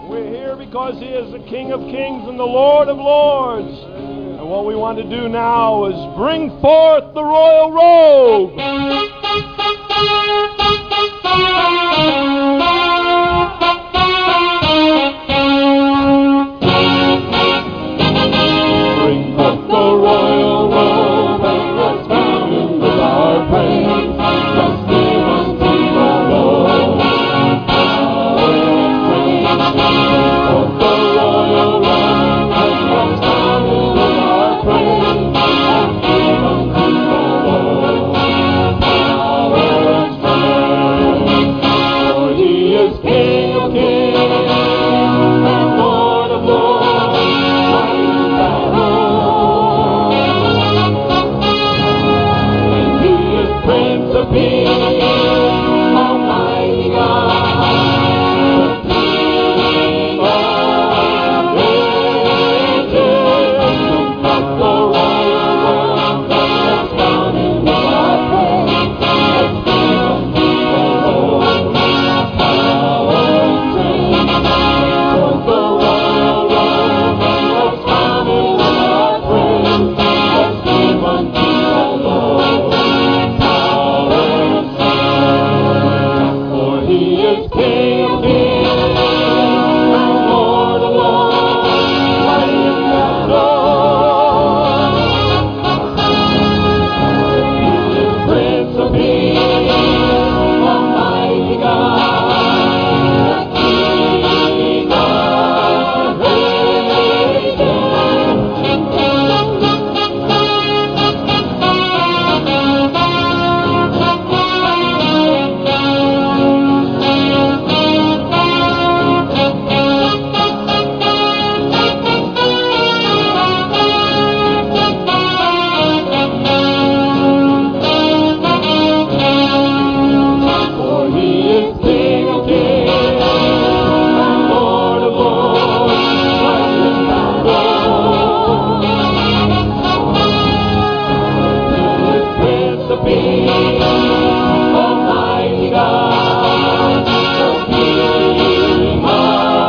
We're here because He is the King of Kings and the Lord of Lords. And what we want to do now is bring forth the royal robe. Bring forth the royal robe and let's crown Him with our praise. Let's give unto the Lord power and praise. Bring forth the royal robe and let's crown Him with our praise. Let's give unto the Lord power and praise. For He is King of Kings and Lord of Lords. Mighty is Thy robe. And He is Prince of Peace, Almighty God, the King of ages. Bring forth the royal robe and let's crown Him with our praise. Let's give unto the Lord power and praise. Bring forth the royal robe and let's crown Him with our praise. Let's give unto the Lord power and praise. For He is King of Kings and Lord of Lords. Mighty is Thy Lord. He is Prince of Peace, Almighty God, the King of For He is King of Kings and Lord of Lords. Mighty is Thy Lord. He is Prince of Peace, Almighty God, the King of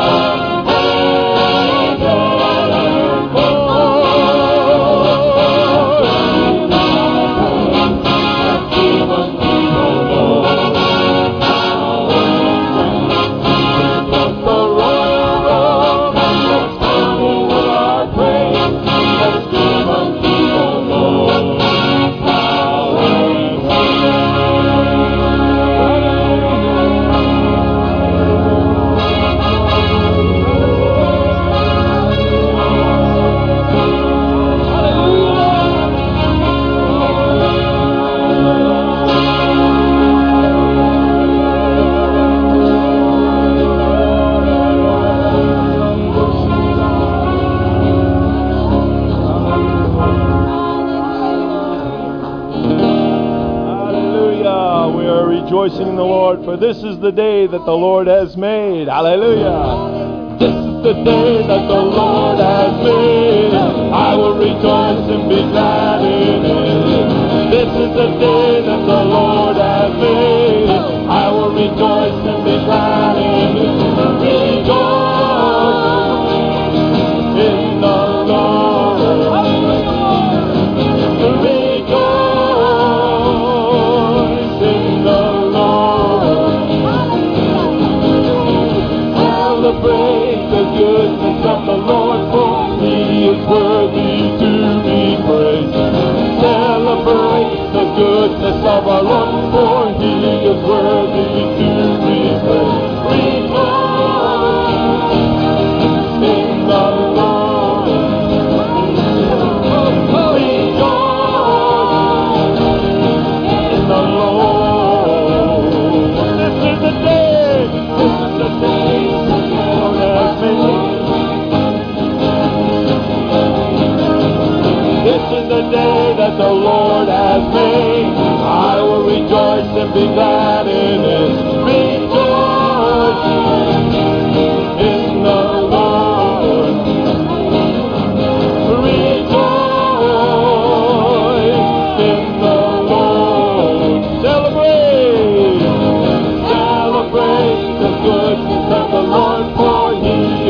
Hallelujah. We are rejoicing in the Lord, for this is the day that the Lord has made. Hallelujah. This is the day that the Lord has made. I will rejoice and be glad in it. This is the day that the Lord has made. I will rejoice and be glad in it. Rejoice in the Lord. Rejoice in the Lord. Celebrate the goodness of the Lord, for He is worthy to be praised. Celebrate the goodness of our Lord, for He is worthy to be praised. Rejoice in the Lord. Rejoice in the Lord. This is the day the Lord has made. This is the day that the Lord has made. I will rejoice and be glad in it. Rejoice in the Lord. Rejoice in the Lord. Celebrate the goodness of the Lord, for He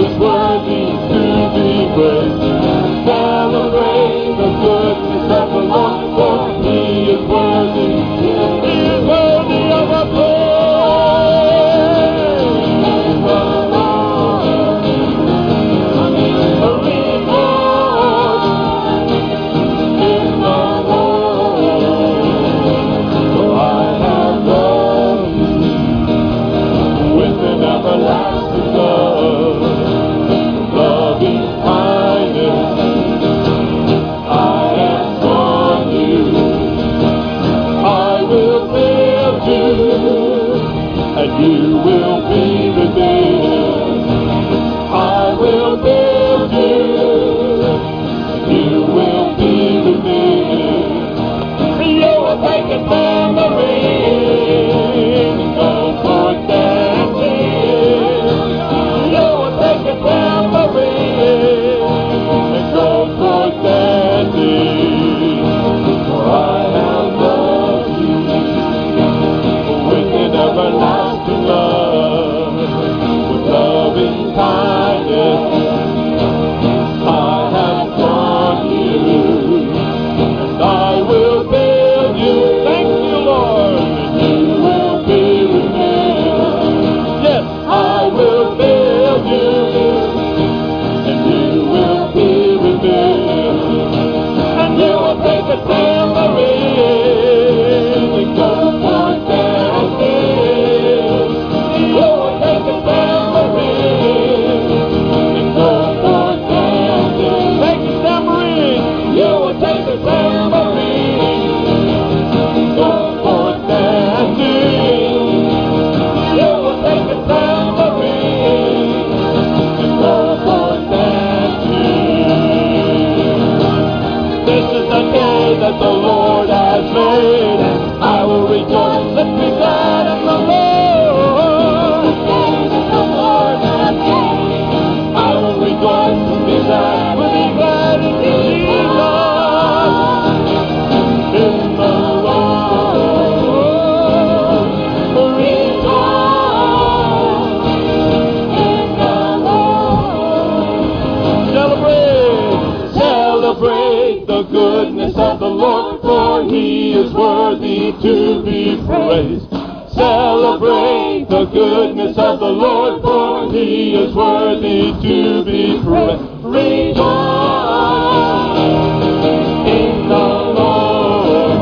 He is worthy to be praised. Celebrate the goodness of the Lord, for He is worthy to be praised. Rejoice in the Lord.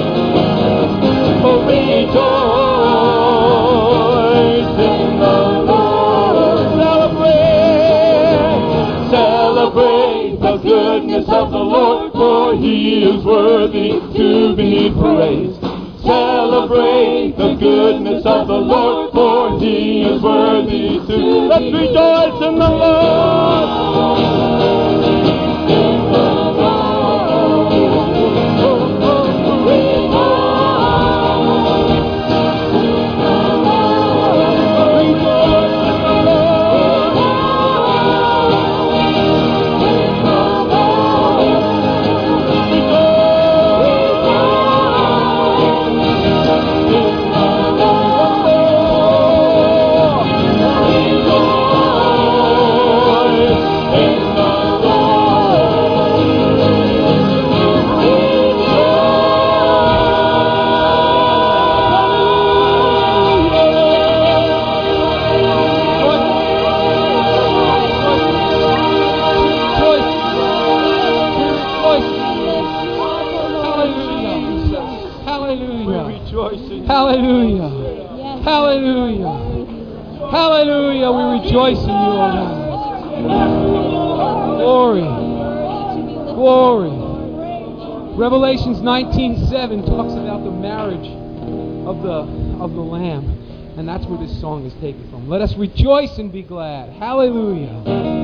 Rejoice in the Lord. Celebrate the goodness of the Lord, for He is worthy to be praised. Celebrate the goodness of the Lord, for He is worthy to. Let's rejoice in the Lord. Hallelujah. Hallelujah. Hallelujah. We rejoice in you, O God. Glory. Glory. Revelations 19:7 talks about the marriage of the Lamb. And that's where this song is taken from. Let us rejoice and be glad. Hallelujah.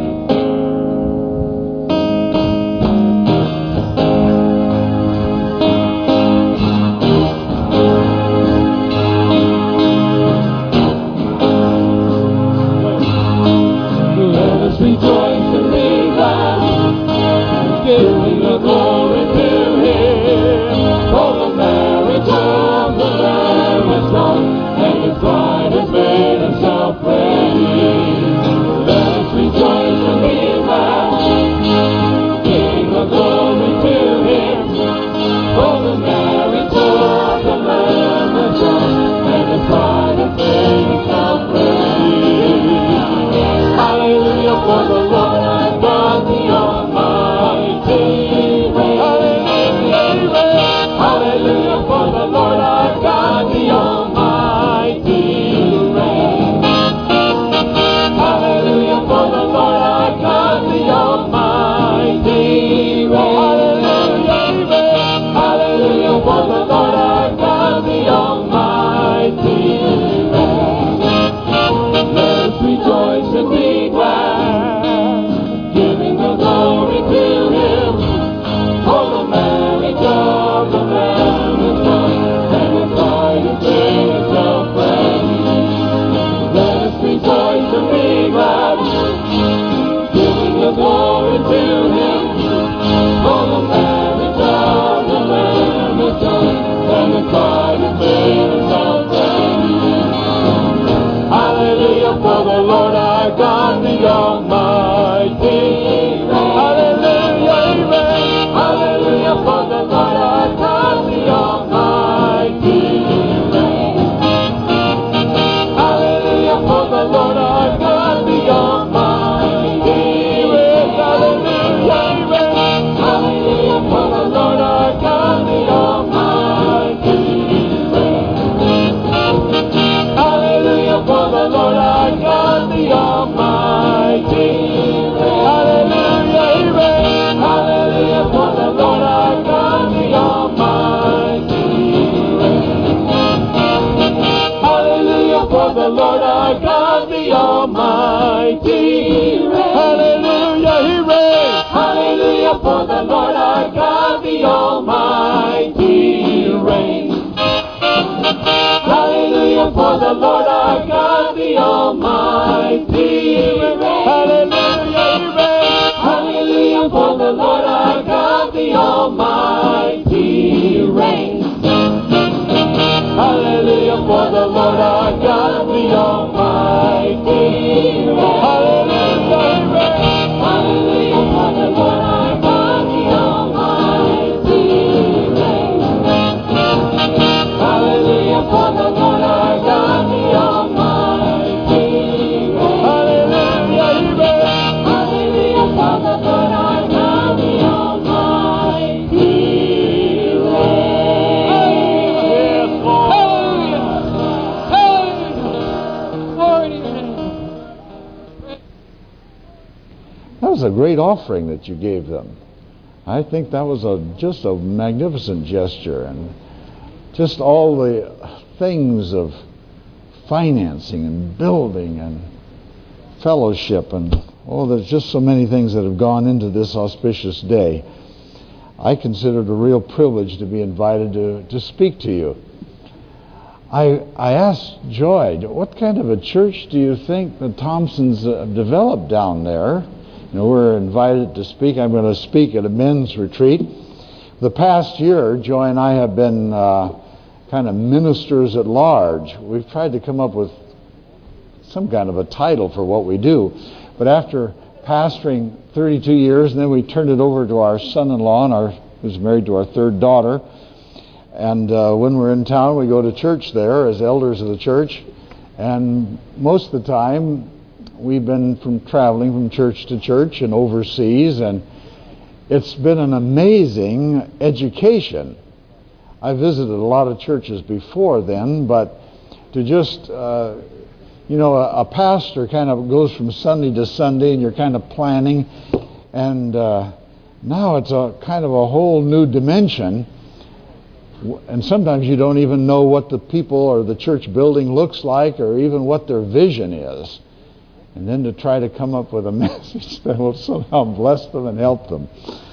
That was a great offering that you gave them. I think that was just a magnificent gesture, and just all the things of financing and building and fellowship, and there's just so many things that have gone into this auspicious day. I consider it a real privilege to be invited to speak to you. I asked Joy, what kind of a church do you think the Thompsons have developed down there? We're invited to speak. I'm going to speak at a men's retreat. The past year, Joy and I have been kind of ministers at large. We've tried to come up with some kind of a title for what we do. But after pastoring 32 years, and then we turned it over to our son-in-law, who's married to our third daughter. And when we're in town, we go to church there as elders of the church. And most of the time, we've been traveling from church to church and overseas, and it's been an amazing education. I visited a lot of churches before then, but to just, a pastor kind of goes from Sunday to Sunday, and you're kind of planning, and now it's a kind of a whole new dimension. And sometimes you don't even know what the people or the church building looks like, or even what their vision is. And then to try to come up with a message that will somehow bless them and help them.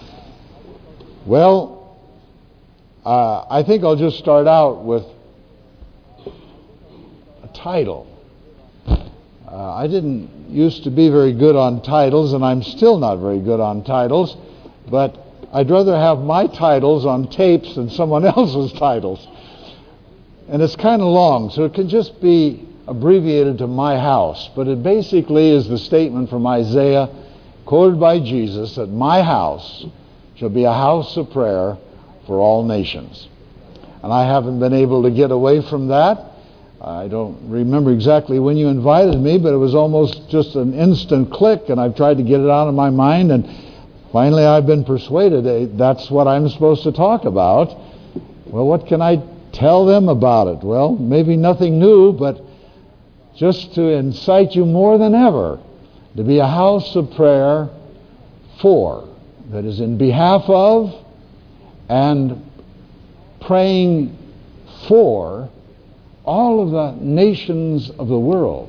Well, I think I'll just start out with a title. I didn't used to be very good on titles, and I'm still not very good on titles, but I'd rather have my titles on tapes than someone else's titles. And it's kind of long, so it can just be abbreviated to my house. But it basically is the statement from Isaiah, quoted by Jesus, that my house shall be a house of prayer for all nations. And I haven't been able to get away from that. I don't remember exactly when you invited me, but it was almost just an instant click, and I've tried to get it out of my mind, and finally I've been persuaded that's what I'm supposed to talk about. Well, what can I tell them about it? Well, maybe nothing new, but just to incite you more than ever to be a house of prayer for, that is in behalf of and praying for all of the nations of the world.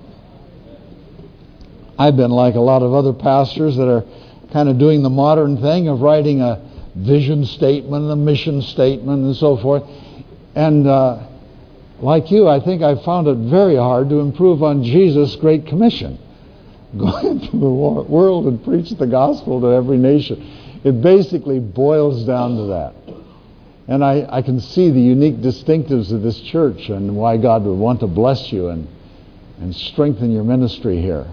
I've been like a lot of other pastors that are kind of doing the modern thing of writing a vision statement, a mission statement, and so forth. And like you, I think I found it very hard to improve on Jesus' Great Commission. Go into the world and preach the gospel to every nation. It basically boils down to that. And I can see the unique distinctives of this church and why God would want to bless you and strengthen your ministry here.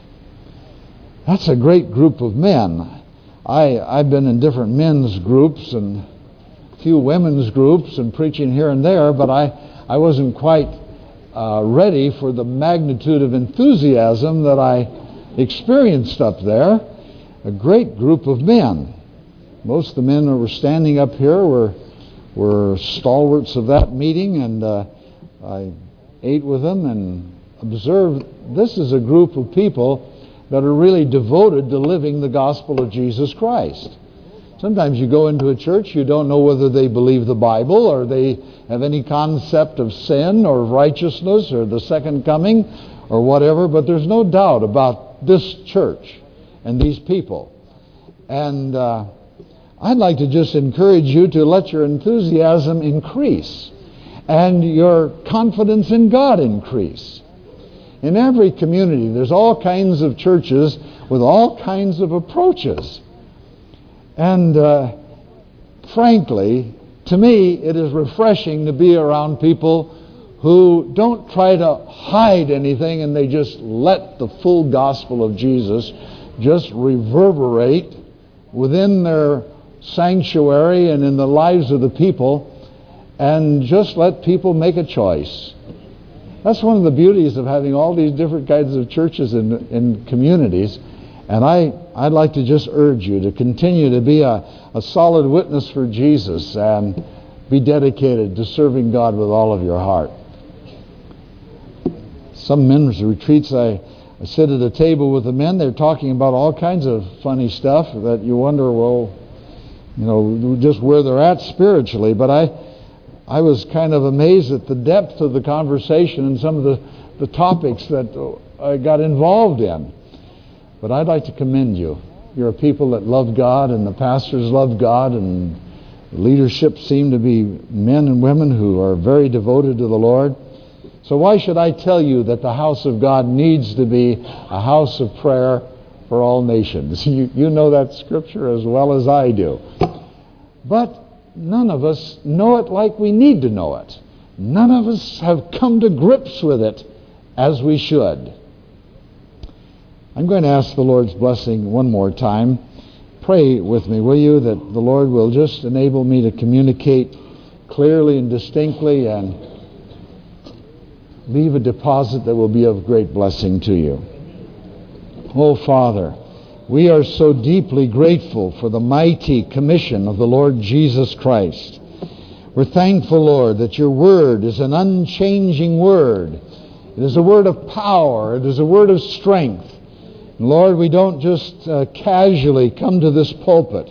That's a great group of men. I've been in different men's groups and a few women's groups and preaching here and there, but I wasn't quite ready for the magnitude of enthusiasm that I experienced up there. A great group of men. Most of the men that were standing up here were stalwarts of that meeting, and I ate with them and observed this is a group of people that are really devoted to living the gospel of Jesus Christ. Sometimes you go into a church, you don't know whether they believe the Bible or they have any concept of sin or righteousness or the second coming or whatever, but there's no doubt about this church and these people. And I'd like to just encourage you to let your enthusiasm increase and your confidence in God increase. In every community, there's all kinds of churches with all kinds of approaches. And frankly, to me, it is refreshing to be around people who don't try to hide anything, and they just let the full gospel of Jesus just reverberate within their sanctuary and in the lives of the people, and just let people make a choice. That's one of the beauties of having all these different kinds of churches in communities. And I'd like to just urge you to continue to be a solid witness for Jesus and be dedicated to serving God with all of your heart. Some men's retreats, I I sit at a table with the men. They're talking about all kinds of funny stuff that you wonder, well, just where they're at spiritually. But I was kind of amazed at the depth of the conversation and some of the topics that I got involved in. But I'd like to commend you. You're a people that love God, and the pastors love God, and the leadership seem to be men and women who are very devoted to the Lord. So why should I tell you that the house of God needs to be a house of prayer for all nations? You know that scripture as well as I do. But none of us know it like we need to know it. None of us have come to grips with it as we should. I'm going to ask the Lord's blessing one more time. Pray with me, will you, that the Lord will just enable me to communicate clearly and distinctly and leave a deposit that will be of great blessing to you. Oh, Father, we are so deeply grateful for the mighty commission of the Lord Jesus Christ. We're thankful, Lord, that your word is an unchanging word. It is a word of power. It is a word of strength. And Lord, we don't just casually come to this pulpit.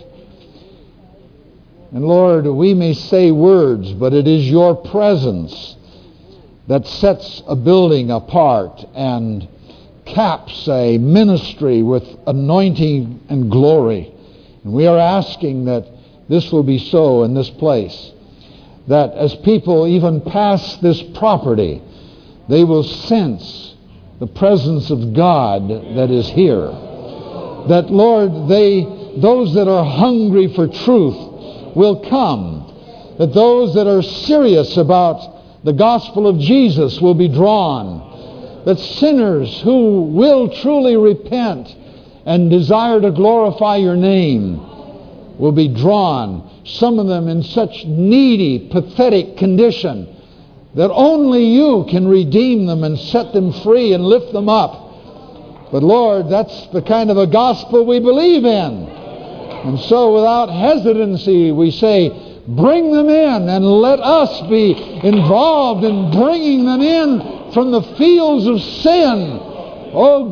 And Lord, we may say words, but it is your presence that sets a building apart and caps a ministry with anointing and glory. And we are asking that this will be so in this place. That as people even pass this property, they will sense the presence of God that is here. That, Lord, those that are hungry for truth will come. That those that are serious about the gospel of Jesus will be drawn. That sinners who will truly repent and desire to glorify your name will be drawn. Some of them in such needy, pathetic condition that only you can redeem them and set them free and lift them up. But Lord, that's the kind of a gospel we believe in. And so without hesitancy we say, bring them in, and let us be involved in bringing them in from the fields of sin. Oh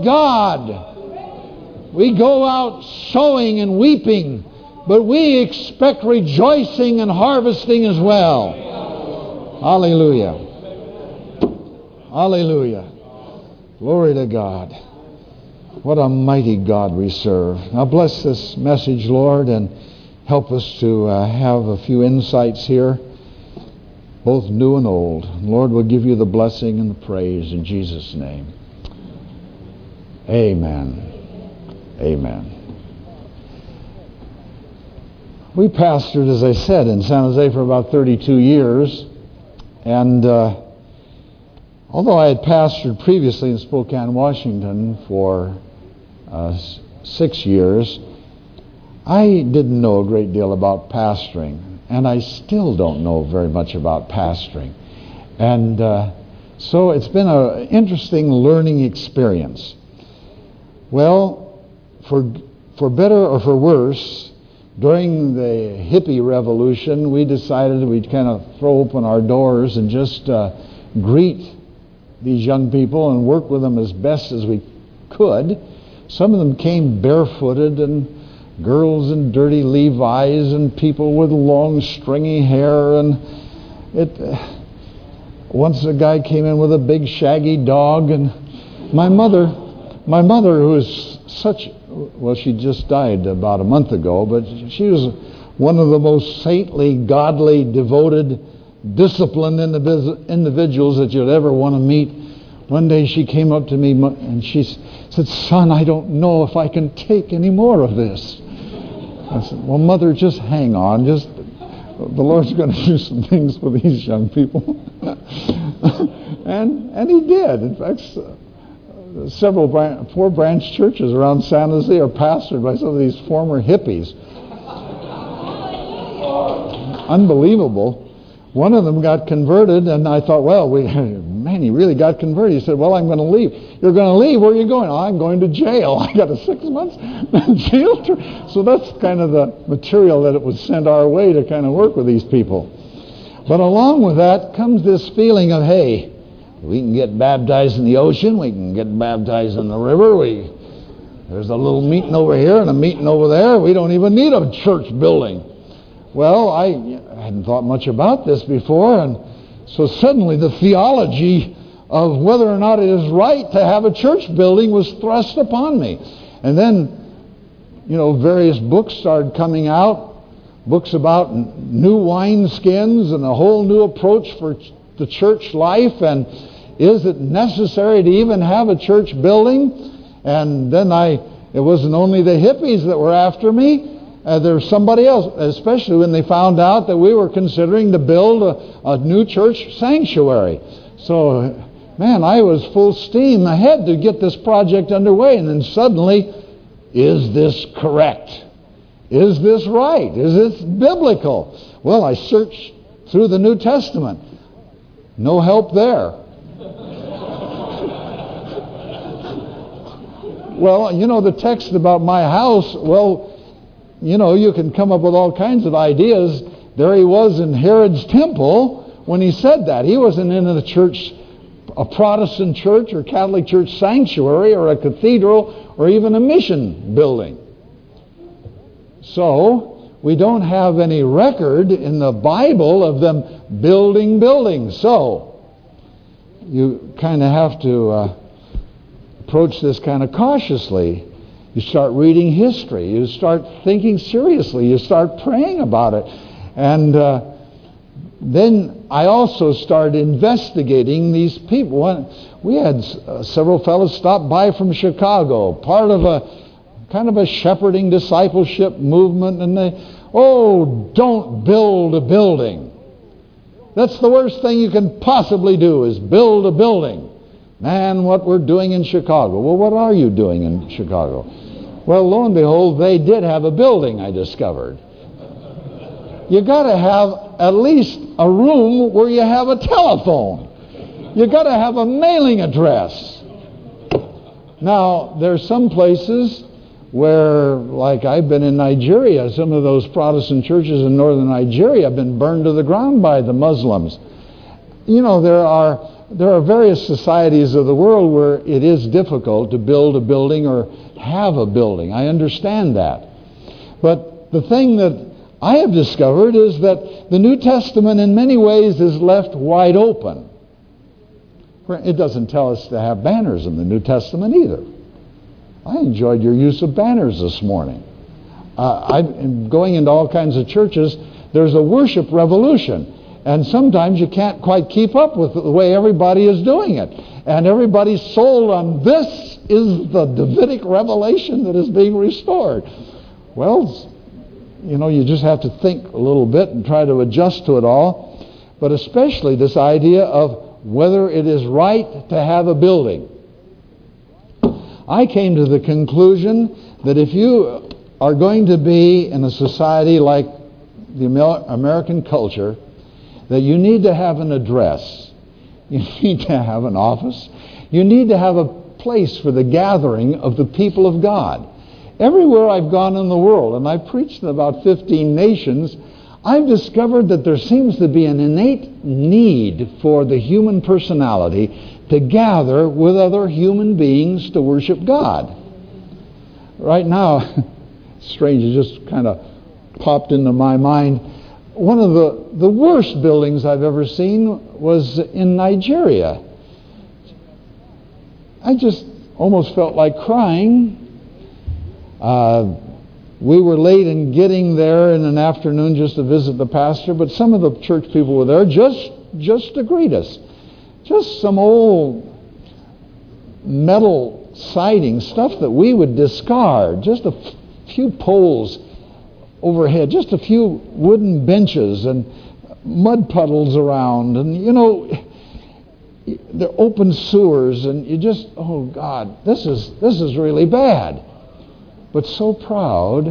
God, we go out sowing and weeping, but we expect rejoicing and harvesting as well. Hallelujah. Hallelujah. Glory to God. What a mighty God we serve. Now bless this message, Lord, and help us to have a few insights here, both new and old. Lord, we'll give you the blessing and the praise in Jesus' name. Amen. Amen. We pastored, as I said, in San Jose for about 32 years. And although I had pastored previously in Spokane, Washington for 6 years, I didn't know a great deal about pastoring. And I still don't know very much about pastoring. And so it's been an interesting learning experience. Well, for better or for worse, during the hippie revolution, we decided we'd kind of throw open our doors and just greet these young people and work with them as best as we could. Some of them came barefooted, and girls in dirty Levi's, and people with long stringy hair. And once a guy came in with a big shaggy dog, and my mother, who is such, well, she just died about a month ago, but she was one of the most saintly, godly, devoted, disciplined individuals that you'd ever want to meet. One day she came up to me and she said, "Son, I don't know if I can take any more of this." I said, "Well, Mother, just hang on. Just the Lord's going to do some things with these young people." and He did. In fact, four branch churches around San Jose are pastored by some of these former hippies. Unbelievable. One of them got converted, and I thought, well, man, he really got converted. He said, "Well, I'm going to leave." "You're going to leave? Where are you going?" "Oh, I'm going to jail. I got a 6 months jail term." So that's kind of the material that it was sent our way to kind of work with these people. But along with that comes this feeling of, hey, We can get baptized in the ocean. We can get baptized in the river. There's a little meeting over here and a meeting over there. We don't even need a church building. Well, I hadn't thought much about this before, and so suddenly the theology of whether or not it is right to have a church building was thrust upon me. And then, various books started coming out, books about new wineskins and a whole new approach for the church life, and is it necessary to even have a church building? And then it wasn't only the hippies that were after me. There was somebody else, especially when they found out that we were considering to build a new church sanctuary. So, man, I was full steam ahead to get this project underway. And then suddenly, is this correct? Is this right? Is this biblical? Well, I searched through the New Testament. No help there. Well, the text about my house, you can come up with all kinds of ideas. There he was in Herod's temple when he said that. He wasn't in a church, a Protestant church or Catholic church sanctuary or a cathedral or even a mission building. So, we don't have any record in the Bible of them building buildings. So, you kind of have to approach this kind of cautiously. You start reading history. You start thinking seriously. You start praying about it. And then I also started investigating these people. We had several fellows stop by from Chicago, part of a kind of a shepherding discipleship movement, and don't build a building. That's the worst thing you can possibly do, is build a building. Man, what we're doing in Chicago. Well, what are you doing in Chicago? Well, lo and behold, they did have a building, I discovered. You got to have at least a room where you have a telephone. You got to have a mailing address. Now, there's some places where, like I've been in Nigeria, some of those Protestant churches in northern Nigeria have been burned to the ground by the Muslims. There are various societies of the world where it is difficult to build a building or have a building. I understand that. But the thing that I have discovered is that the New Testament in many ways is left wide open. It doesn't tell us to have banners in the New Testament either. I enjoyed your use of banners this morning. I'm going into all kinds of churches. There's a worship revolution. And sometimes you can't quite keep up with the way everybody is doing it. And everybody's sold on this is the Davidic revelation that is being restored. Well, you just have to think a little bit and try to adjust to it all. But especially this idea of whether it is right to have a building. I came to the conclusion that if you are going to be in a society like the American culture, that you need to have an address. You need to have an office. You need to have a place for the gathering of the people of God. Everywhere I've gone in the world, and I've preached in about 15 nations, I've discovered that there seems to be an innate need for the human personality to gather with other human beings to worship God. Right now, strange, it just kind of popped into my mind. One of the worst buildings I've ever seen was in Nigeria. I just almost felt like crying. We were late in getting there in an afternoon just to visit the pastor, but some of the church people were there just to greet us. Just some old metal siding, stuff that we would discard, just a few poles overhead, just a few wooden benches and mud puddles around, and the open sewers, and you just, oh God, this is really bad. But so proud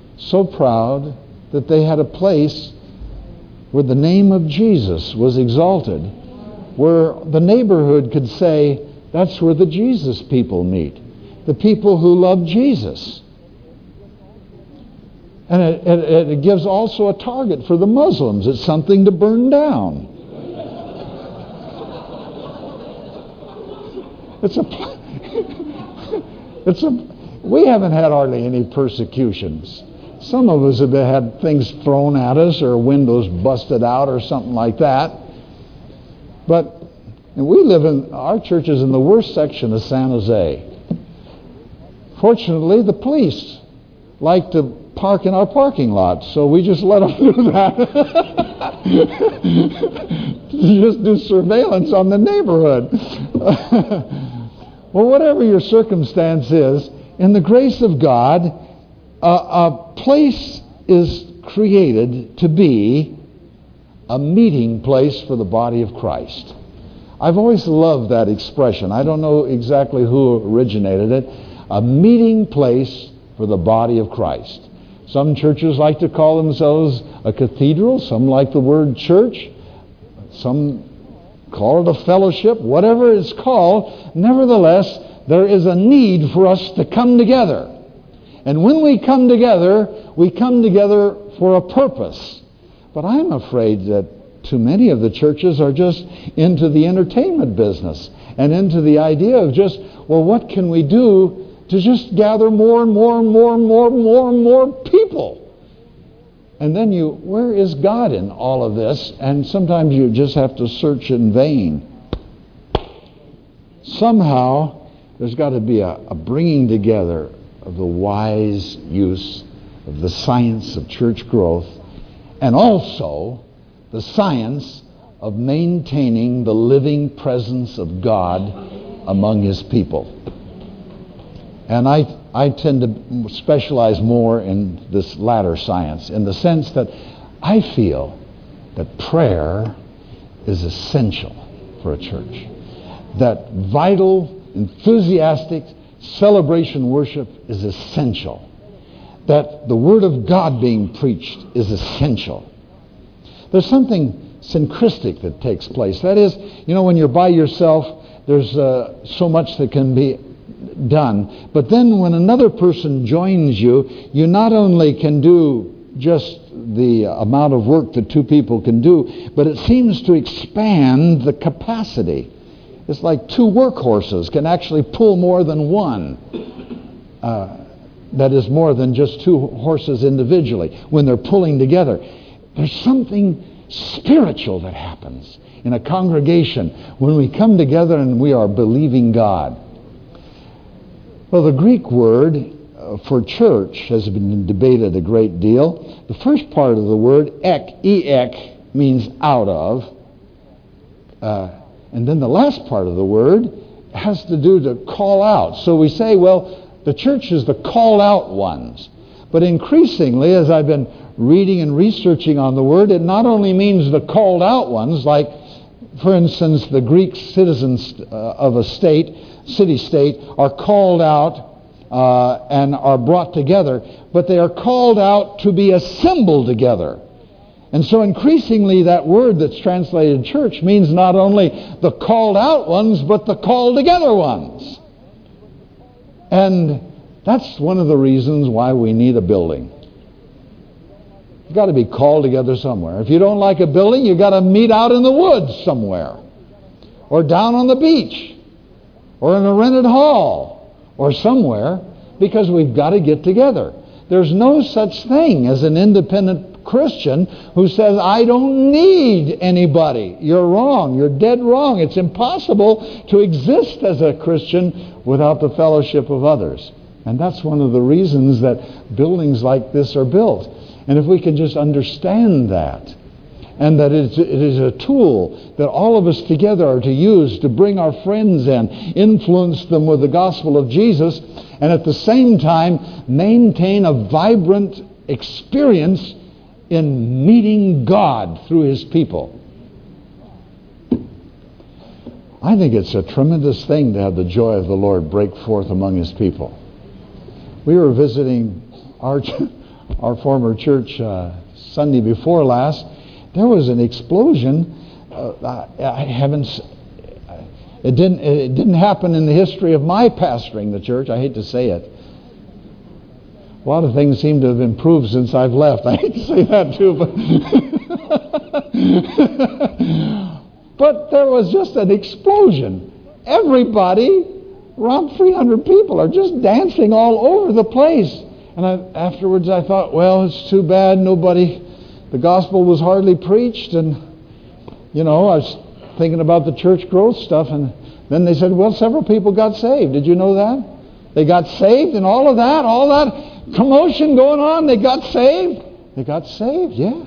that they had a place where the name of Jesus was exalted, where the neighborhood could say, that's where the Jesus people meet, the people who love Jesus. And it gives also a target for the Muslims. It's something to burn down. We haven't had hardly any persecutions. Some of us have had things thrown at us or windows busted out or something like that. But our church is in the worst section of San Jose. Fortunately, the police like to park in our parking lot, so we just let them do that. Just do surveillance on the neighborhood. Well, whatever your circumstance is, in the grace of God, a place is created to be a meeting place for the body of Christ. I've always loved that expression. I don't know exactly who originated it. A meeting place for the body of Christ. Some churches like to call themselves a cathedral. Some like the word church. Some call it a fellowship. Whatever it's called, nevertheless, there is a need for us to come together. And when we come together for a purpose. But I'm afraid that too many of the churches are just into the entertainment business and into the idea of just, well, what can we do to just gather more and more and more and more and more and more people? And then where is God in all of this? And sometimes you just have to search in vain. Somehow, there's got to be a bringing together of the wise use of the science of church growth, and also the science of maintaining the living presence of God among His people. And I tend to specialize more in this latter science, in the sense that I feel that prayer is essential for a church. That vital, enthusiastic celebration worship is essential. That the Word of God being preached is essential. There's something synchristic that takes place. That is, when you're by yourself, there's so much that can be done. But then when another person joins you, you not only can do just the amount of work that two people can do, but it seems to expand the capacity. It's like two workhorses can actually pull more than one. That is more than just two horses individually. When they're pulling together, there's something spiritual that happens in a congregation when we come together and we are believing God. Well, the Greek word for church has been debated a great deal. The first part of the word, ek, means out of. And then the last part of the word has to do to call out. So we say, well, the church is the called out ones. But increasingly, as I've been reading and researching on the word, it not only means the called out ones, like, for instance, the Greek citizens of a city-state, are called out and are brought together, but they are called out to be assembled together. And so increasingly that word that's translated church means not only the called out ones, but the called together ones. And that's one of the reasons why we need a building. You've got to be called together somewhere. If you don't like a building, you've got to meet out in the woods somewhere, or down on the beach, or in a rented hall, or somewhere, because we've got to get together. There's no such thing as an independent Christian who says, I don't need anybody. You're wrong. You're dead wrong. It's impossible to exist as a Christian without the fellowship of others. And that's one of the reasons that buildings like this are built. And if we can just understand that, and that it is a tool that all of us together are to use to bring our friends in, influence them with the gospel of Jesus, and at the same time maintain a vibrant experience in meeting God through His people. I think it's a tremendous thing to have the joy of the Lord break forth among His people. We were visiting our former church Sunday before last. There was an explosion. It didn't happen in the history of my pastoring the church. I hate to say it. A lot of things seem to have improved since I've left. I hate to say that too, but there was just an explosion. everybody, around 300 people, are just dancing all over the place. And afterwards I thought, well, it's too bad the gospel was hardly preached. And, I was thinking about the church growth stuff. And then they said, well, several people got saved. Did you know that? They got saved and all that commotion going on, they got saved. They got saved, yeah.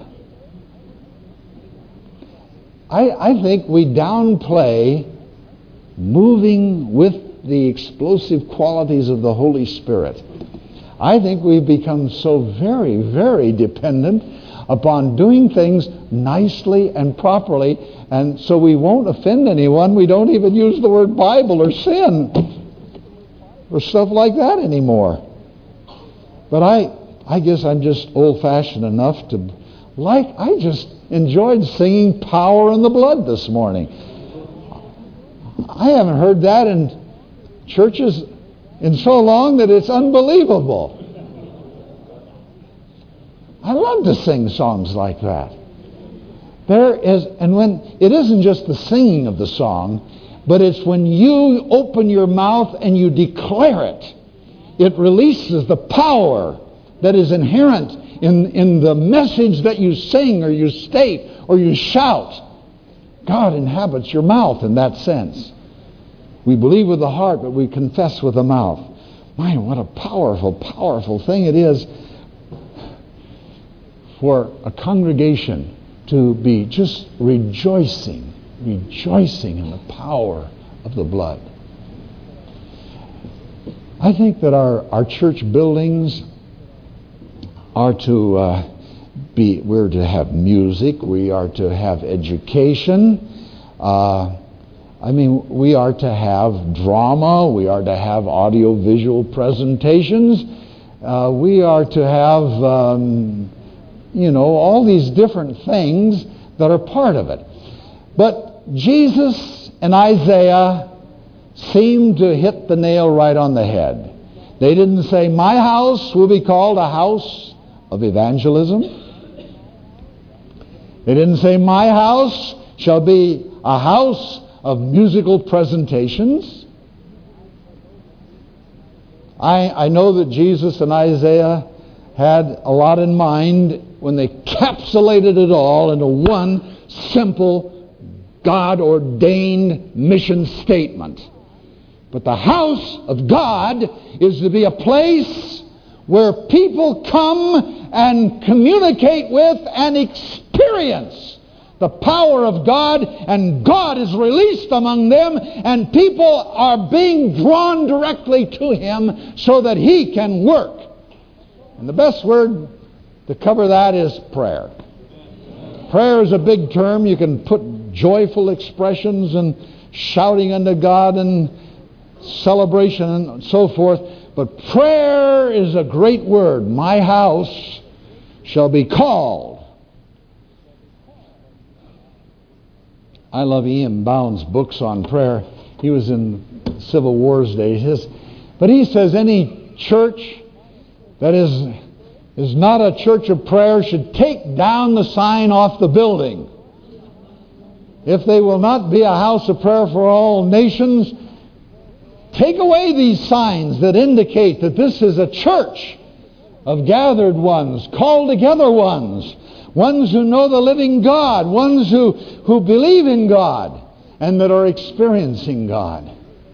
I think we downplay moving with the explosive qualities of the Holy Spirit. I think we've become so very, very dependent upon doing things nicely and properly, and so we won't offend anyone. We don't even use the word Bible or sin or stuff like that anymore. But I guess I'm just old-fashioned enough to I just enjoyed singing Power in the Blood this morning. I haven't heard that in churches in so long that it's unbelievable. I love to sing songs like that. And when it isn't just the singing of the song, but it's when you open your mouth and you declare it. It releases the power that is inherent in the message that you sing or you state or you shout. God inhabits your mouth in that sense. We believe with the heart, but we confess with the mouth. My, what a powerful, powerful thing it is for a congregation to be just rejoicing in the power of the blood. I think that our church buildings are we're to have music, we are to have education, we are to have drama, we are to have audio-visual presentations, we are to have, all these different things that are part of it. But Jesus and Isaiah seemed to hit the nail right on the head. They didn't say, my house will be called a house of evangelism. They didn't say, my house shall be a house of musical presentations. I know that Jesus and Isaiah had a lot in mind when they capsulated it all into one simple, God-ordained mission statement. But the house of God is to be a place where people come and communicate with and experience the power of God, and God is released among them, and people are being drawn directly to Him so that He can work. And the best word to cover that is prayer. Prayer is a big term. You can put joyful expressions and shouting unto God and celebration and so forth. But prayer is a great word. My house shall be called. I love Ian Bound's books on prayer. He was in Civil War's days. But he says any church that is not a church of prayer should take down the sign off the building. If they will not be a house of prayer for all nations, take away these signs that indicate that this is a church of gathered ones, called together ones who know the living God, ones who believe in God and that are experiencing God.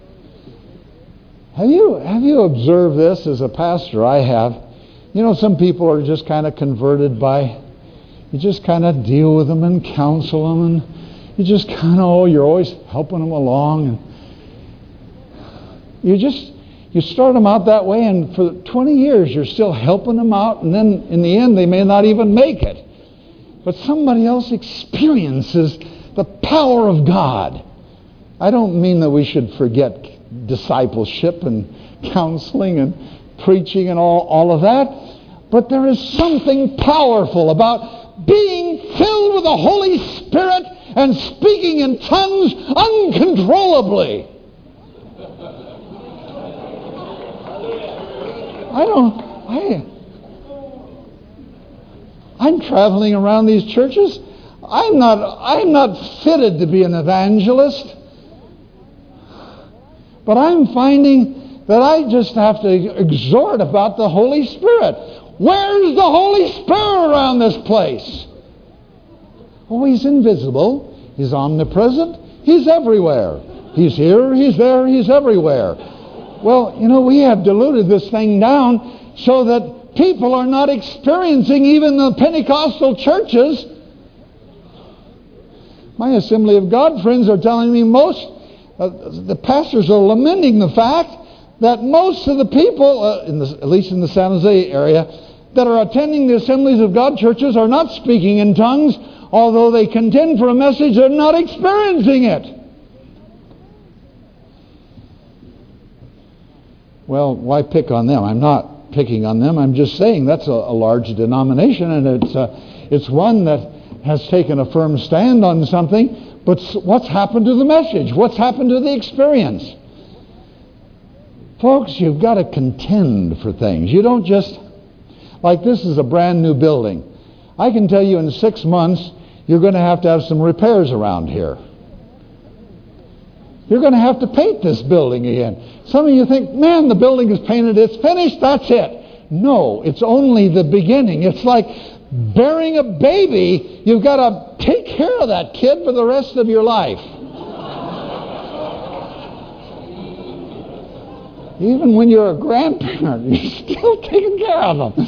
Have you observed this as a pastor? I have. Some people are just kind of converted by, you just kind of deal with them and counsel them, and you just kind of, you're always helping them along, and you start them out that way, and for 20 years you're still helping them out, and then in the end they may not even make it. But somebody else experiences the power of God. I don't mean that we should forget discipleship and counseling and preaching and all of that, but there is something powerful about being filled with the Holy Spirit and speaking in tongues uncontrollably. I'm traveling around these churches. I'm not fitted to be an evangelist. But I'm finding that I just have to exhort about the Holy Spirit. Where's the Holy Spirit around this place? Oh, He's invisible. He's omnipresent. He's everywhere. He's here, He's there, He's everywhere. Well, we have diluted this thing down so that people are not experiencing, even the Pentecostal churches. My Assembly of God friends are telling me the pastors are lamenting the fact that most of the people, at least in the San Jose area, that are attending the Assemblies of God churches are not speaking in tongues, although they contend for a message, they're not experiencing it. Well, why pick on them? I'm not picking on them. I'm just saying that's a large denomination, and it's one that has taken a firm stand on something. But what's happened to the message? What's happened to the experience? Folks, you've got to contend for things. You don't just, like this is a brand new building. I can tell you in 6 months, you're going to have some repairs around here. You're going to have to paint this building again. Some of you think, man, the building is painted, it's finished, that's it. No, it's only the beginning. It's like bearing a baby. You've got to take care of that kid for the rest of your life. Even when you're a grandparent, you're still taking care of them.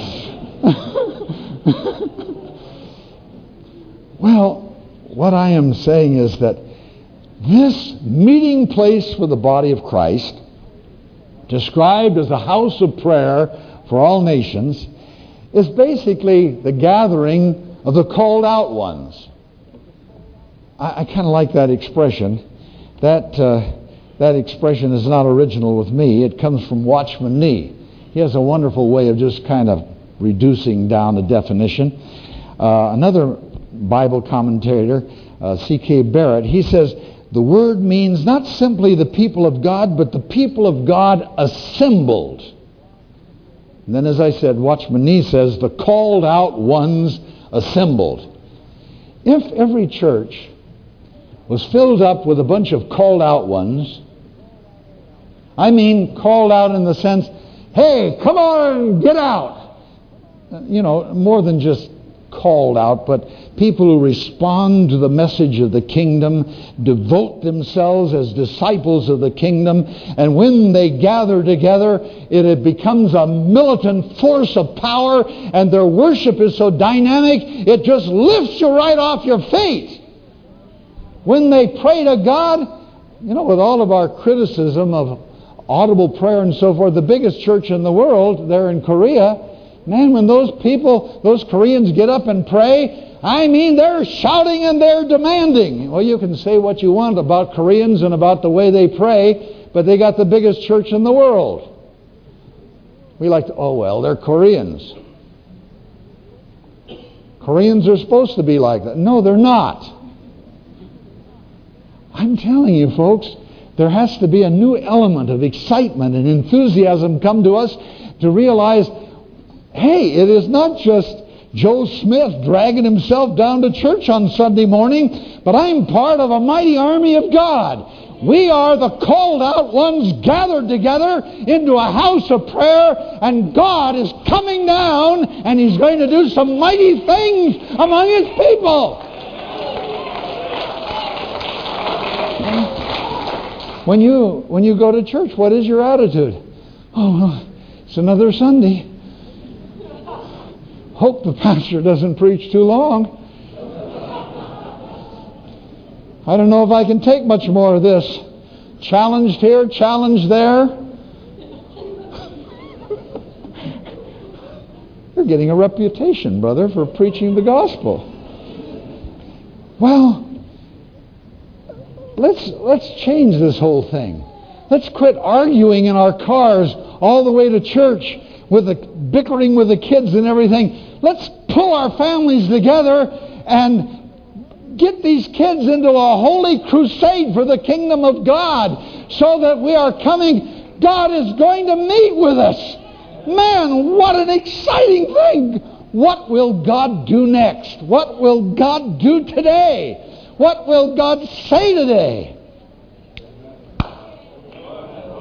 Well, what I am saying is that this meeting place for the body of Christ, described as a house of prayer for all nations, is basically the gathering of the called out ones. I kind of like that expression. That expression is not original with me. It comes from Watchman Nee. He has a wonderful way of just kind of reducing down the definition. Another Bible commentator, C.K. Barrett, he says, the word means not simply the people of God, but the people of God assembled. And then, as I said, Watchman Nee says, the called out ones assembled. If every church was filled up with a bunch of called out ones, I mean called out in the sense, hey, come on, get out. More than just called out, but people who respond to the message of the kingdom, devote themselves as disciples of the kingdom, and when they gather together, it becomes a militant force of power, and their worship is so dynamic, it just lifts you right off your feet. When they pray to God, with all of our criticism of audible prayer and so forth, the biggest church in the world, there in Korea, man, when those Koreans get up and pray, I mean, they're shouting and they're demanding. Well, you can say what you want about Koreans and about the way they pray, but they got the biggest church in the world. We like to, they're Koreans. Koreans are supposed to be like that. No, they're not. I'm telling you, folks, there has to be a new element of excitement and enthusiasm come to us to realize, hey, it is not just Joe Smith dragging himself down to church on Sunday morning, but I'm part of a mighty army of God. We are the called out ones gathered together into a house of prayer, and God is coming down, and He's going to do some mighty things among His people. When you go to church, what is your attitude? Oh, it's another Sunday. Hope the pastor doesn't preach too long. I don't know if I can take much more of this. Challenged here, challenged there. You're getting a reputation, brother, for preaching the gospel. Well, let's change this whole thing. Let's quit arguing in our cars all the way to church with the bickering with the kids and everything. Let's pull our families together and get these kids into a holy crusade for the kingdom of God so that we are coming. God is going to meet with us. Man, what an exciting thing. What will God do next? What will God do today? What will God say today?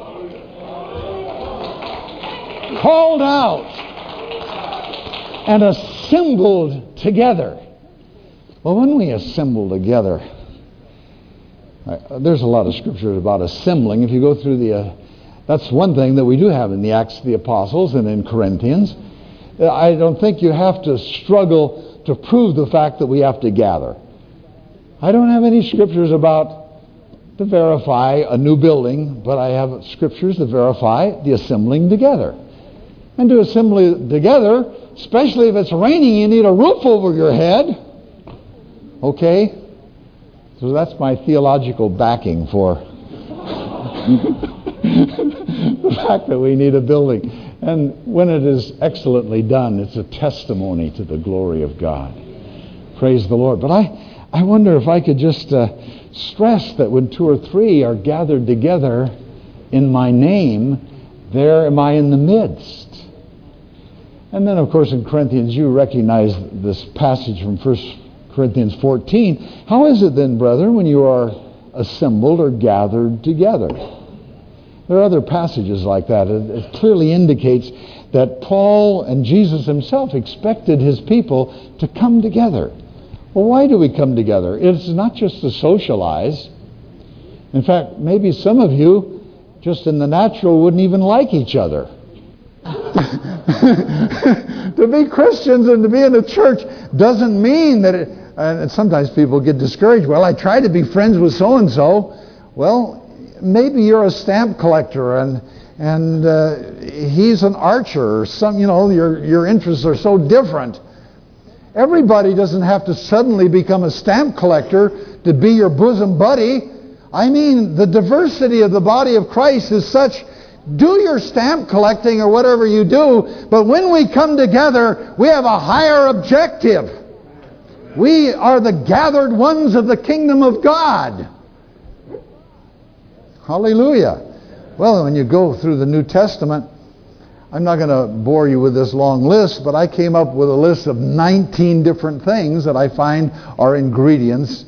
called out and assembled together. Well, when we assemble together, there's a lot of scriptures about assembling. If you go through that's one thing that we do have in the Acts of the Apostles and in Corinthians. I don't think you have to struggle to prove the fact that we have to gather. I don't have any scriptures to verify a new building, but I have scriptures to verify the assembling together. And to assemble together, especially if it's raining, you need a roof over your head. Okay? So that's my theological backing for the fact that we need a building. And when it is excellently done, it's a testimony to the glory of God. Praise the Lord. But I wonder if I could just stress that when 2 or 3 are gathered together in my name, there am I in the midst. And then, of course, in Corinthians, you recognize this passage from 1 Corinthians 14. How is it then, brethren, when you are assembled or gathered together? There are other passages like that. It clearly indicates that Paul and Jesus himself expected his people to come together. Well, why do we come together? It's not just to socialize. In fact, maybe some of you, just in the natural, wouldn't even like each other. To be Christians and to be in a church doesn't mean that and sometimes people get discouraged. Well, I try to be friends with so-and-so. Well, maybe you're a stamp collector and he's an archer or your interests are so different. Everybody doesn't have to suddenly become a stamp collector to be your bosom buddy. I mean, the diversity of the body of Christ is such. Do your stamp collecting or whatever you do, but when we come together, we have a higher objective. We are the gathered ones of the kingdom of God. Hallelujah. Well, when you go through the New Testament, I'm not going to bore you with this long list, but I came up with a list of 19 different things that I find are ingredients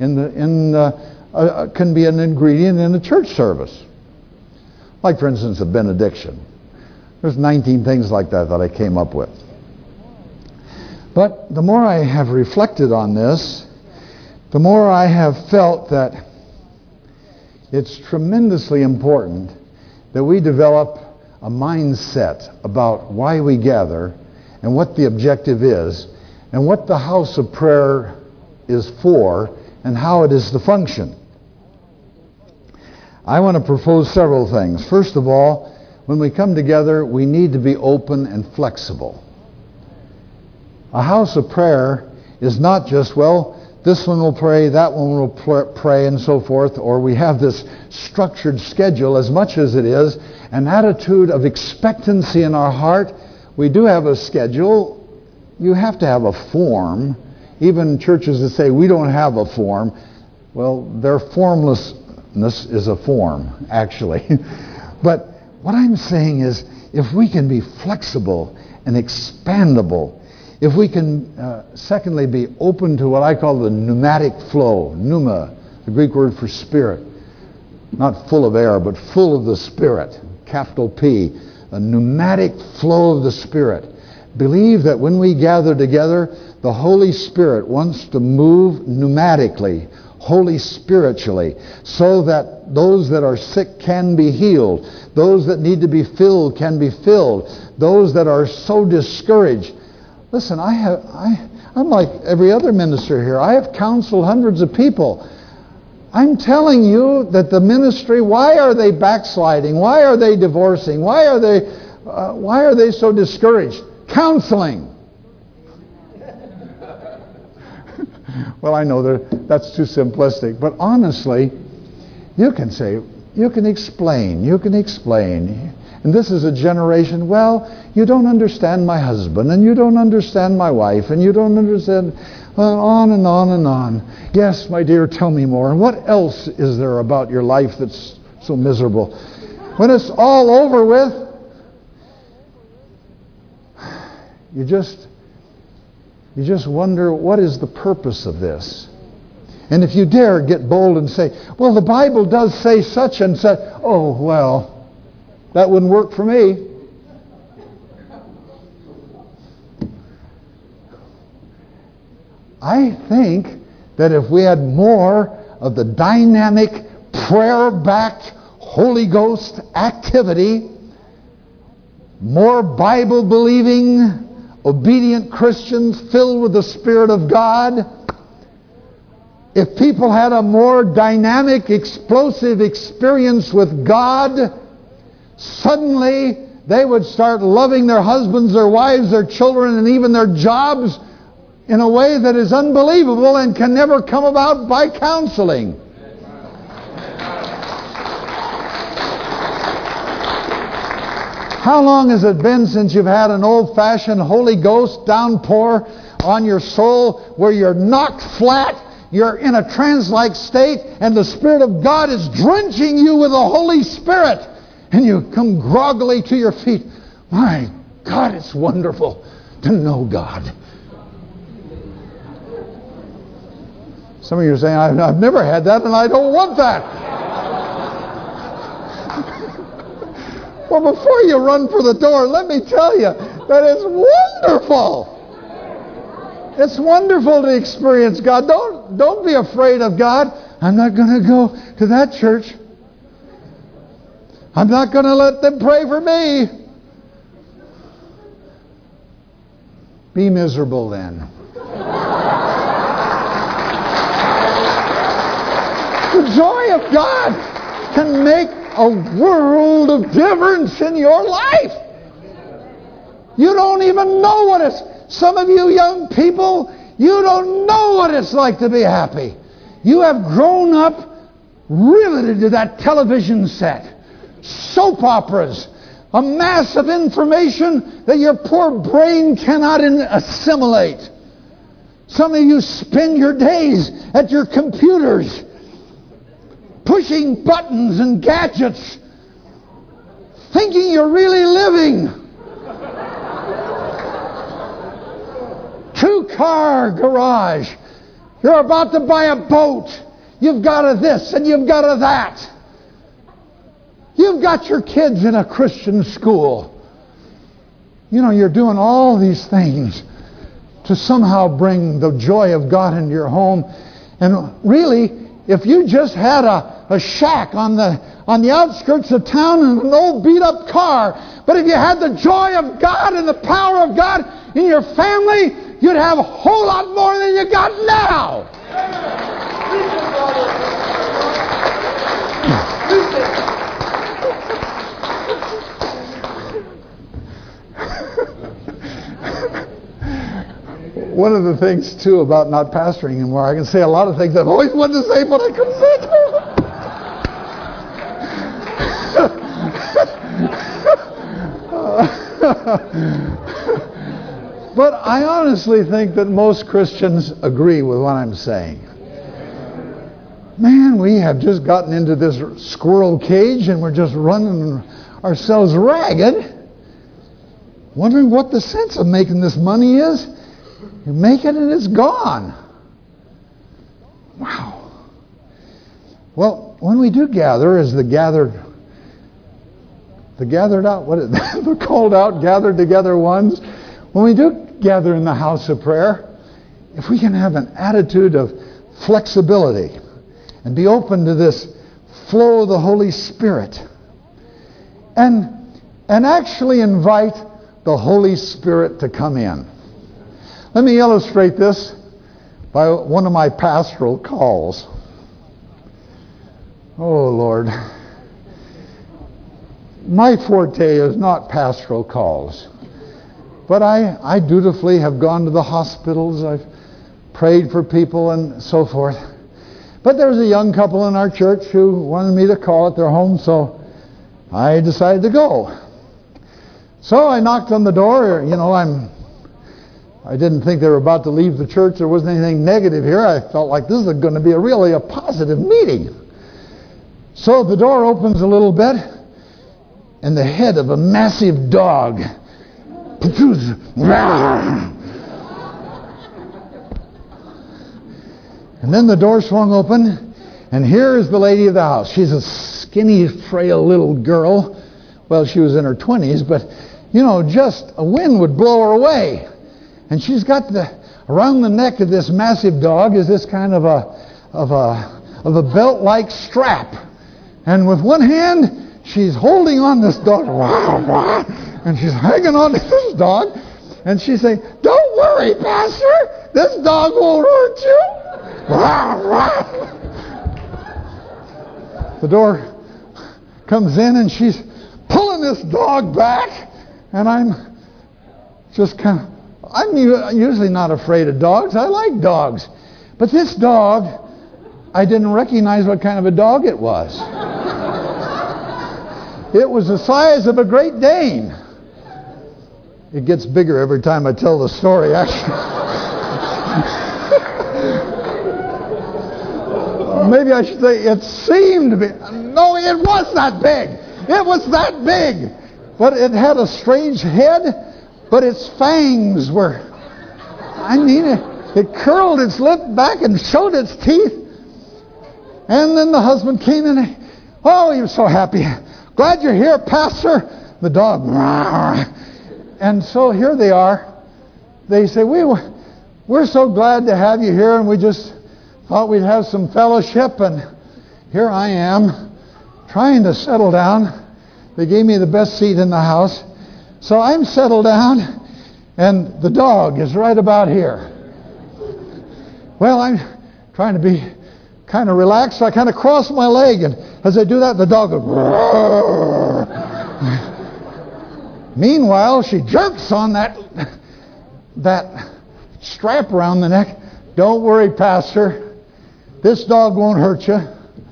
can be an ingredient in a church service. Like, for instance, a benediction. There's 19 things like that I came up with. But the more I have reflected on this, the more I have felt that it's tremendously important that we develop a mindset about why we gather and what the objective is and what the house of prayer is for and how it is to function. I want to propose several things. First of all, when we come together, we need to be open and flexible. A house of prayer is not just, this one will pray, that one will pray, and so forth, or we have this structured schedule as much as it is an attitude of expectancy in our heart. We do have a schedule. You have to have a form. Even churches that say we don't have a form, well, their formlessness is a form, actually. But what I'm saying is, if we can be flexible and expandable, if we can, secondly, be open to what I call the pneumatic flow, pneuma, the Greek word for spirit, not full of air, but full of the Spirit, capital P, a pneumatic flow of the Spirit. Believe that when we gather together, the Holy Spirit wants to move pneumatically, Holy spiritually, so that those that are sick can be healed, those that need to be filled can be filled, those that are so discouraged. Listen, I'm like every other minister here. I have counseled hundreds of people. I'm telling you that the ministry, why are they backsliding? Why are they divorcing? Why are they so discouraged? Counseling. Well, I know that's too simplistic, but honestly, you can explain. And this is a generation, you don't understand my husband, and you don't understand my wife, and you don't understand, on and on and on. Yes, my dear, tell me more. And what else is there about your life that's so miserable? When it's all over with, you just wonder, what is the purpose of this? And if you dare get bold and say, the Bible does say such and such. Oh, that wouldn't work for me. I think that if we had more of the dynamic, prayer-backed Holy Ghost activity, more Bible-believing, obedient Christians filled with the Spirit of God, if people had a more dynamic, explosive experience with God, suddenly they would start loving their husbands, their wives, their children, and even their jobs in a way that is unbelievable and can never come about by counseling. How long has it been since you've had an old-fashioned Holy Ghost downpour on your soul where you're knocked flat, you're in a trance-like state, and the Spirit of God is drenching you with the Holy Spirit, and you come groggily to your feet? My God, it's wonderful to know God. Some of you are saying, I've never had that and I don't want that. Well, before you run for the door, let me tell you that it's wonderful. It's wonderful to experience God. Don't be afraid of God. I'm not going to go to that church. I'm not going to let them pray for me. Be miserable then. The joy of God can make a world of difference in your life. You don't even know what it's... Some of you young people, you don't know what it's like to be happy. You have grown up riveted to that television set. Soap operas. A mass of information that your poor brain cannot assimilate. Some of you spend your days at your computers pushing buttons and gadgets, thinking you're really living. 2-car garage. You're about to buy a boat. You've got a this and you've got a that. You've got your kids in a Christian school. You know, you're doing all these things to somehow bring the joy of God into your home. And really, if you just had a shack on the outskirts of town and an old beat-up car, but if you had the joy of God and the power of God in your family, you'd have a whole lot more than you got now. One of the things, too, about not pastoring anymore, I can say a lot of things I've always wanted to say, but I couldn't say to But I honestly think that most Christians agree with what I'm saying. Man, we have just gotten into this squirrel cage and we're just running ourselves ragged, wondering what the sense of making this money is. You make it and it's gone. Wow. Well, when we do gather as the gathered out, what is that? The called out, gathered together ones. When we do gather in the house of prayer, if we can have an attitude of flexibility and be open to this flow of the Holy Spirit and actually invite the Holy Spirit to come in. Let me illustrate this by one of my pastoral calls. Oh, Lord. My forte is not pastoral calls. But I dutifully have gone to the hospitals. I've prayed for people and so forth. But there was a young couple in our church who wanted me to call at their home, so I decided to go. So I knocked on the door. You know, I didn't think they were about to leave the church. There wasn't anything negative here. I felt like this is going to be really a positive meeting. So the door opens a little bit, and the head of a massive dog protrudes. And then the door swung open, and here is the lady of the house. She's a skinny, frail little girl. Well, she was in her 20s, but, you know, just a wind would blow her away. And she's got Around the neck of this massive dog is this kind of a belt-like strap. And with one hand, she's holding on this dog. And she's hanging on to this dog. And she's saying, "Don't worry, Pastor. This dog won't hurt you." The door comes in and she's pulling this dog back. And I'm usually not afraid of dogs. I like dogs. But this dog, I didn't recognize what kind of a dog it was. It was the size of a Great Dane. It gets bigger every time I tell the story, actually. Maybe I should say it seemed to be. No, it was that big. It was that big. But it had a strange head, but its fangs were... it curled its lip back and showed its teeth. And then the husband came in and, oh, he was so happy. "Glad you're here, Pastor." The dog... And so here they are. They say, we're so glad to have you here, and we just thought we'd have some fellowship. And here I am, trying to settle down. They gave me the best seat in the house. So I'm settled down, and the dog is right about here. Well, I'm trying to be kind of relaxed, so I kind of cross my leg, and as I do that, the dog goes... Meanwhile, she jerks on that strap around the neck. "Don't worry, Pastor. This dog won't hurt you."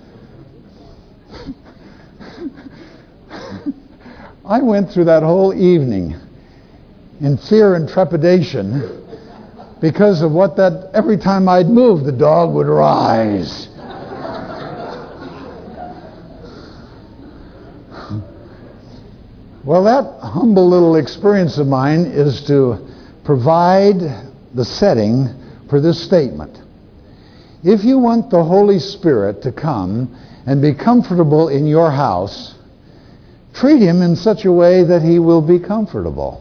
I went through that whole evening in fear and trepidation because of what that... Every time I'd move, the dog would rise. Well, that humble little experience of mine is to provide the setting for this statement. If you want the Holy Spirit to come and be comfortable in your house, treat Him in such a way that He will be comfortable.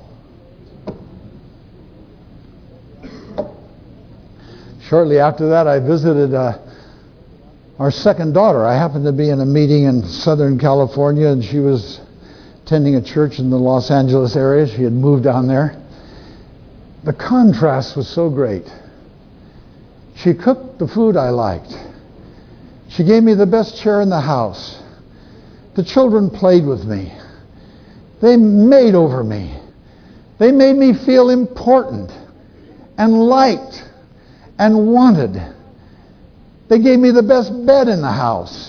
Shortly after that, I visited our second daughter. I happened to be in a meeting in Southern California, and she was attending a church in the Los Angeles area. She had moved down there. The contrast was so great. She cooked the food I liked. She gave me the best chair in the house. The children played with me. They made over me. They made me feel important and liked and wanted. They gave me the best bed in the house.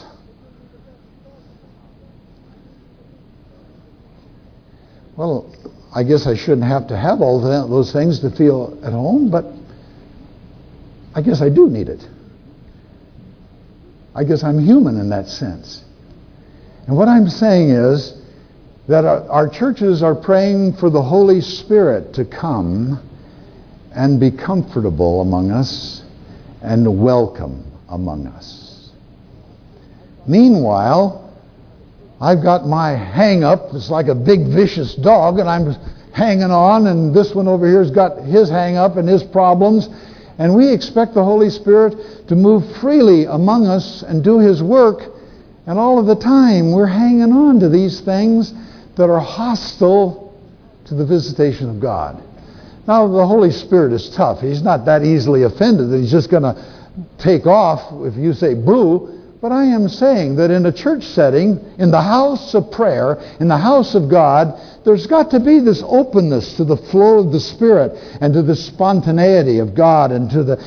Well, I guess I shouldn't have to have all those things to feel at home, but I guess I do need it. I guess I'm human in that sense. And what I'm saying is that our churches are praying for the Holy Spirit to come and be comfortable among us and welcome among us. Meanwhile, I've got my hang-up. It's like a big vicious dog, and I'm hanging on, and this one over here's got his hang-up and his problems. And we expect the Holy Spirit to move freely among us and do His work. And all of the time, we're hanging on to these things that are hostile to the visitation of God. Now, the Holy Spirit is tough. He's not that easily offended that He's just going to take off if you say boo. But I am saying that in a church setting, in the house of prayer, in the house of God, there's got to be this openness to the flow of the Spirit and to the spontaneity of God and to the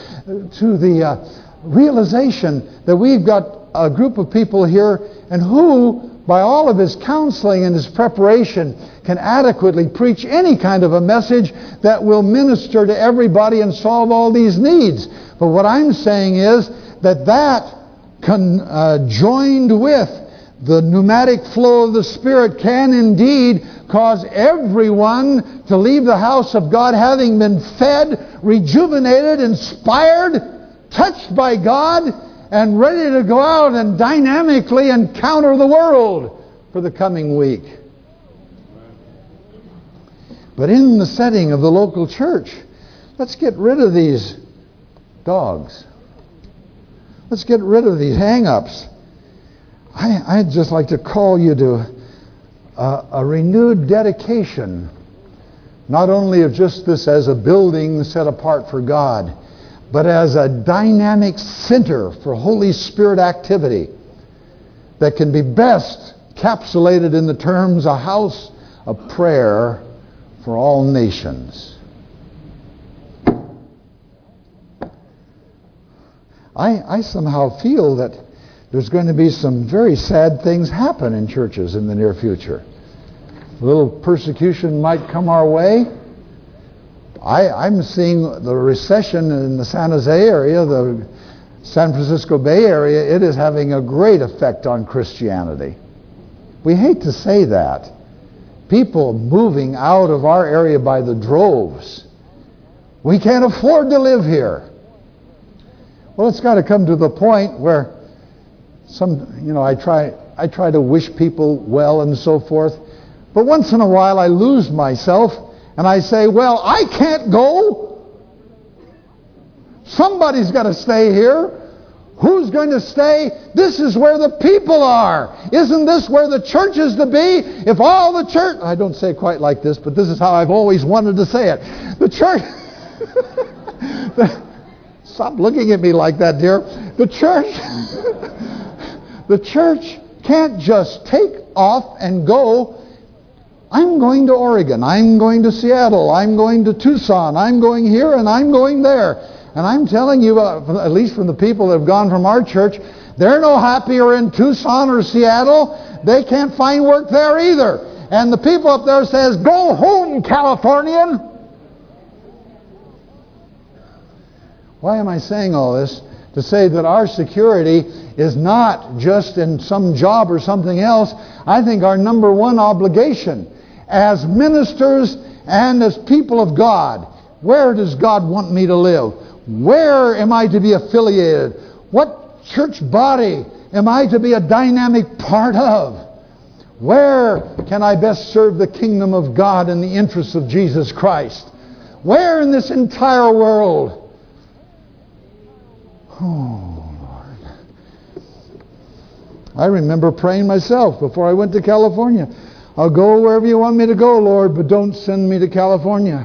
realization that we've got a group of people here and who, by all of his counseling and his preparation, can adequately preach any kind of a message that will minister to everybody and solve all these needs. But what I'm saying is that joined with the pneumatic flow of the Spirit can indeed cause everyone to leave the house of God having been fed, rejuvenated, inspired, touched by God, and ready to go out and dynamically encounter the world for the coming week. But in the setting of the local church, Let's get rid of these dogs. Let's get rid of these hang-ups. I'd just like to call you to a renewed dedication, not only of just this as a building set apart for God, but as a dynamic center for Holy Spirit activity that can be best encapsulated in the terms a house of prayer for all nations. I somehow feel that there's going to be some very sad things happen in churches in the near future. A little persecution might come our way. I'm seeing the recession in the San Jose area, the San Francisco Bay Area. It is having a great effect on Christianity. We hate to say that. People moving out of our area by the droves. We can't afford to live here. Well, it's got to come to the point where I try to wish people well and so forth, but once in a while I lose myself and I say, well, I can't go. Somebody's got to stay here. Who's going to stay? This is where the people are. Isn't this where the church is to be? If all the church... I don't say it quite like this, but this is how I've always wanted to say it. The church... Stop looking at me like that, dear. The church can't just take off and go. I'm going to Oregon. I'm going to Seattle. I'm going to Tucson. I'm going here and I'm going there. And I'm telling you, at least from the people that have gone from our church, they're no happier in Tucson or Seattle. They can't find work there either. And the people up there says, go home, Californian. Why am I saying all this? To say that our security is not just in some job or something else. I think our number one obligation as ministers and as people of God, where does God want me to live? Where am I to be affiliated? What church body am I to be a dynamic part of? Where can I best serve the kingdom of God in the interests of Jesus Christ? Where in this entire world? Oh, Lord. I remember praying myself before I went to California. I'll go wherever you want me to go, Lord, but don't send me to California.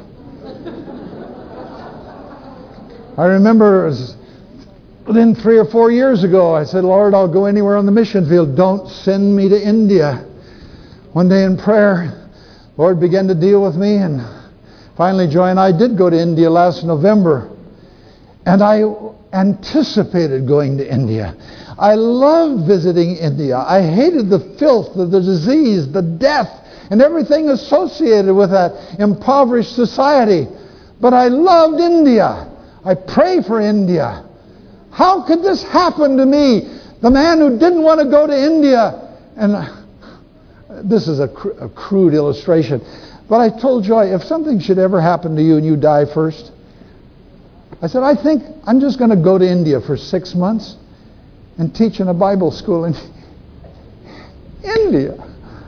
I remember within 3 or 4 years ago, I said, Lord, I'll go anywhere on the mission field. Don't send me to India. One day in prayer, Lord began to deal with me, and finally Joy and I did go to India last November. And I anticipated going to India. I loved visiting India. I hated the filth, the disease, the death, and everything associated with that impoverished society. But I loved India. I pray for India. How could this happen to me? The man who didn't want to go to India. And this is a crude illustration. But I told Joy, if something should ever happen to you and you die first, I said, I think I'm just going to go to India for 6 months and teach in a Bible school in India.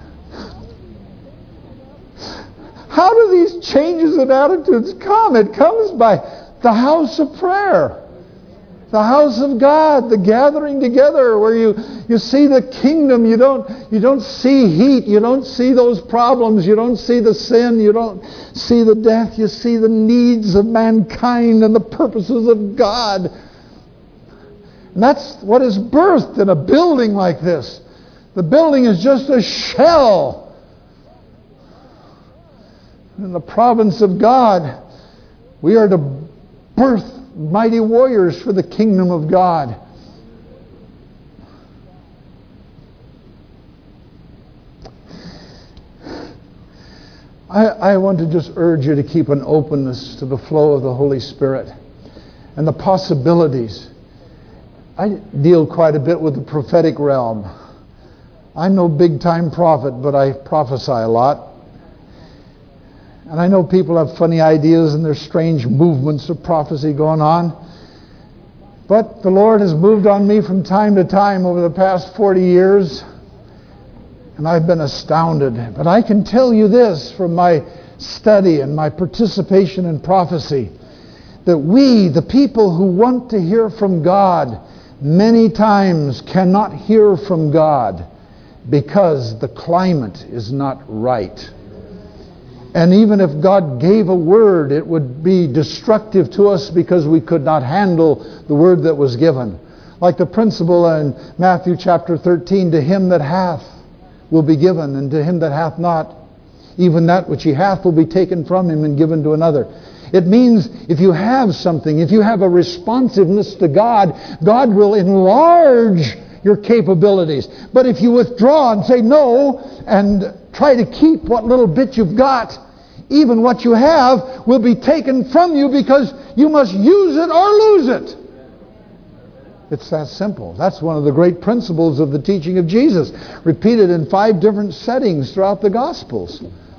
How do these changes in attitudes come? It comes by the house of prayer, the house of God, the gathering together where you see the kingdom. You don't see heat. You don't see those problems. You don't see the sin. You don't see the death. You see the needs of mankind and the purposes of God. And that's what is birthed in a building like this. The building is just a shell. In the province of God, we are to birth mighty warriors for the kingdom of God. I want to just urge you to keep an openness to the flow of the Holy Spirit and the possibilities. I deal quite a bit with the prophetic realm. I'm no big-time prophet, but I prophesy a lot. And I know people have funny ideas and there's strange movements of prophecy going on. But the Lord has moved on me from time to time over the past 40 years. And I've been astounded. But I can tell you this from my study and my participation in prophecy. that we, the people who want to hear from God, many times cannot hear from God because the climate is not right. And even if God gave a word, it would be destructive to us because we could not handle the word that was given. Like the principle in Matthew chapter 13, to him that hath will be given, and to him that hath not, even that which he hath will be taken from him and given to another. It means if you have something, if you have a responsiveness to God, God will enlarge your capabilities. But if you withdraw and say no and try to keep what little bit you've got, even what you have will be taken from you because you must use it or lose it. It's that simple. That's one of the great principles of the teaching of Jesus, repeated in 5 different settings throughout the Gospels.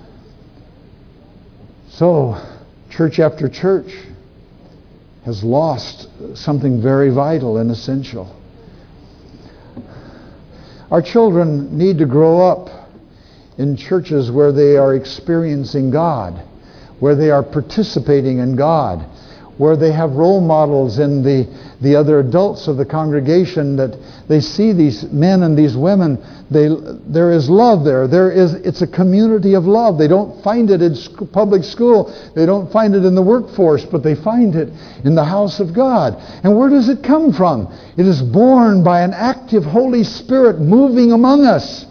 So, church after church has lost something very vital and essential. Our children need to grow up in churches where they are experiencing God, where they are participating in God, where they have role models in the other adults of the congregation, that they see these men and these women. There is love there. It's a community of love. They don't find it in public school. They don't find it in the workforce, but they find it in the house of God. And where does it come from? It is born by an active Holy Spirit moving among us.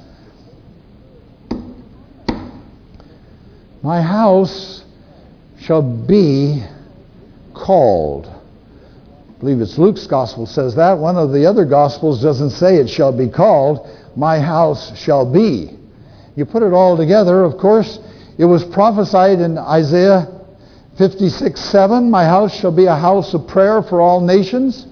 My house shall be called. I believe it's Luke's gospel says that. One of the other gospels doesn't say it shall be called. My house shall be. You put it all together, of course, it was prophesied in Isaiah 56:7. My house shall be a house of prayer for all nations.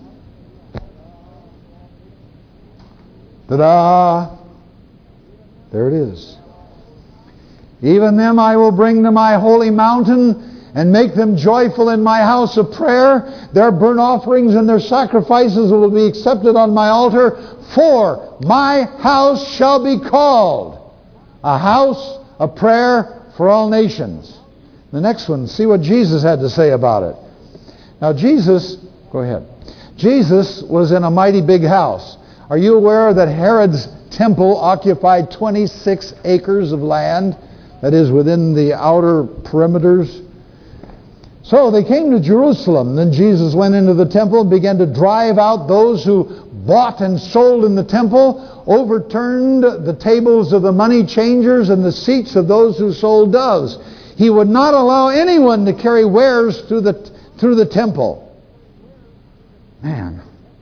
Ta-da! There it is. Even them I will bring to my holy mountain and make them joyful in my house of prayer. Their burnt offerings and their sacrifices will be accepted on my altar. For my house shall be called a house of prayer for all nations. The next one, see what Jesus had to say about it. Now Jesus, go ahead. Jesus was in a mighty big house. Are you aware that Herod's temple occupied 26 acres of land? That is within the outer perimeters. So they came to Jerusalem. Then Jesus went into the temple and began to drive out those who bought and sold in the temple, overturned the tables of the money changers and the seats of those who sold doves. He would not allow anyone to carry wares through the temple. Man,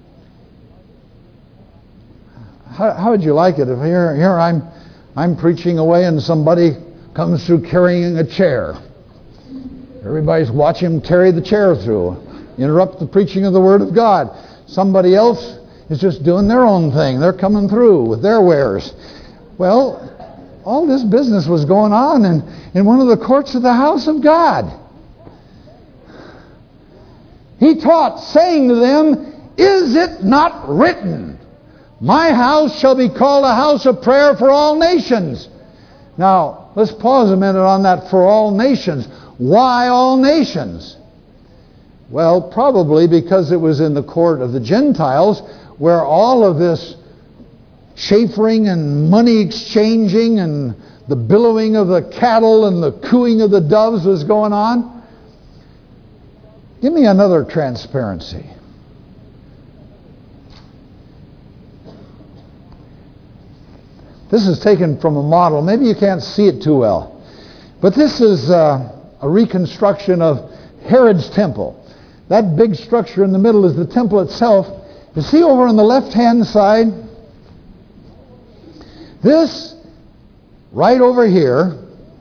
how would you like it if here I'm preaching away and somebody comes through carrying a chair? Everybody's watching him carry the chair through, interrupt the preaching of the Word of God. Somebody else is just doing their own thing. They're coming through with their wares. Well, all this business was going on in one of the courts of the house of God. He taught, saying to them, is it not written, my house shall be called a house of prayer for all nations? Now, let's pause a minute on that for all nations. Why all nations? Well, probably because it was in the court of the Gentiles where all of this chaffering and money exchanging and the billowing of the cattle and the cooing of the doves was going on. Give me another transparency. This is taken from a model. Maybe you can't see it too well. But this is a reconstruction of Herod's temple. That big structure in the middle is the temple itself. You see over on the left-hand side, this right over here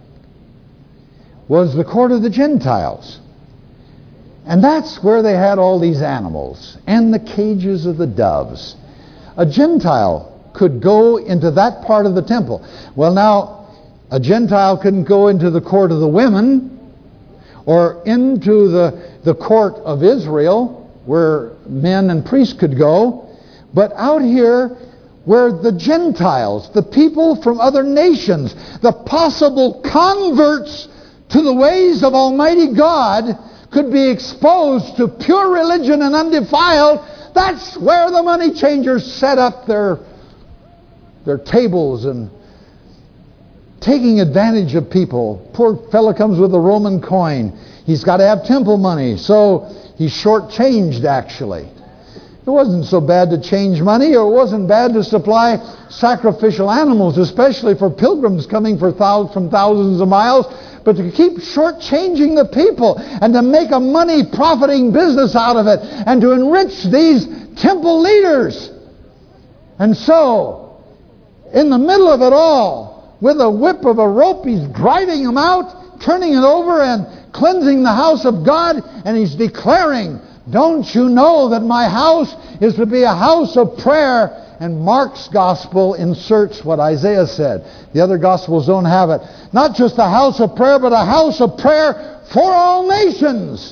was the court of the Gentiles. And that's where they had all these animals and the cages of the doves. A Gentile could go into that part of the temple. Well, now, a Gentile couldn't go into the court of the women or into the court of Israel where men and priests could go. But out here where the Gentiles, the people from other nations, the possible converts to the ways of Almighty God could be exposed to pure religion and undefiled, that's where the money changers set up their tables and taking advantage of people. Poor fellow comes with a Roman coin. He's got to have temple money, so he's shortchanged actually. It wasn't so bad to change money, or it wasn't bad to supply sacrificial animals, especially for pilgrims coming from thousands of miles. But to keep shortchanging the people and to make a money profiting business out of it and to enrich these temple leaders. And so, in the middle of it all, with a whip of a rope, he's driving them out, turning it over and cleansing the house of God, and he's declaring, don't you know that my house is to be a house of prayer? And Mark's gospel inserts what Isaiah said. The other gospels don't have it. Not just a house of prayer, but a house of prayer for all nations.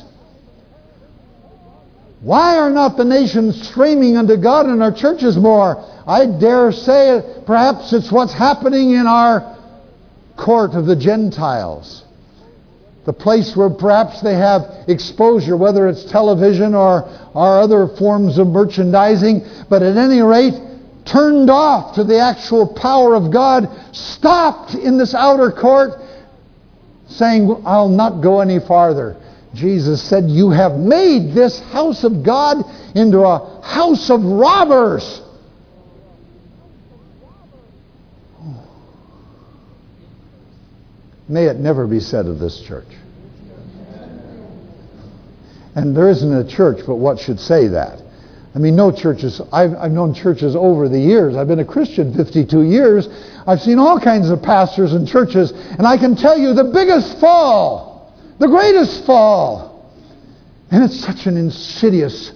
Why are not the nations streaming unto God in our churches more? I dare say perhaps it's what's happening in our court of the Gentiles. The place where perhaps they have exposure, whether it's television or other forms of merchandising, but at any rate, turned off to the actual power of God, stopped in this outer court, saying, I'll not go any farther. Jesus said, you have made this house of God into a house of robbers. May it never be said of this church. And there isn't a church but what should say that. I mean, no churches. I've known churches over the years. I've been a Christian 52 years. I've seen all kinds of pastors and churches, and I can tell you the biggest fall, the greatest fall. And it's such an insidious,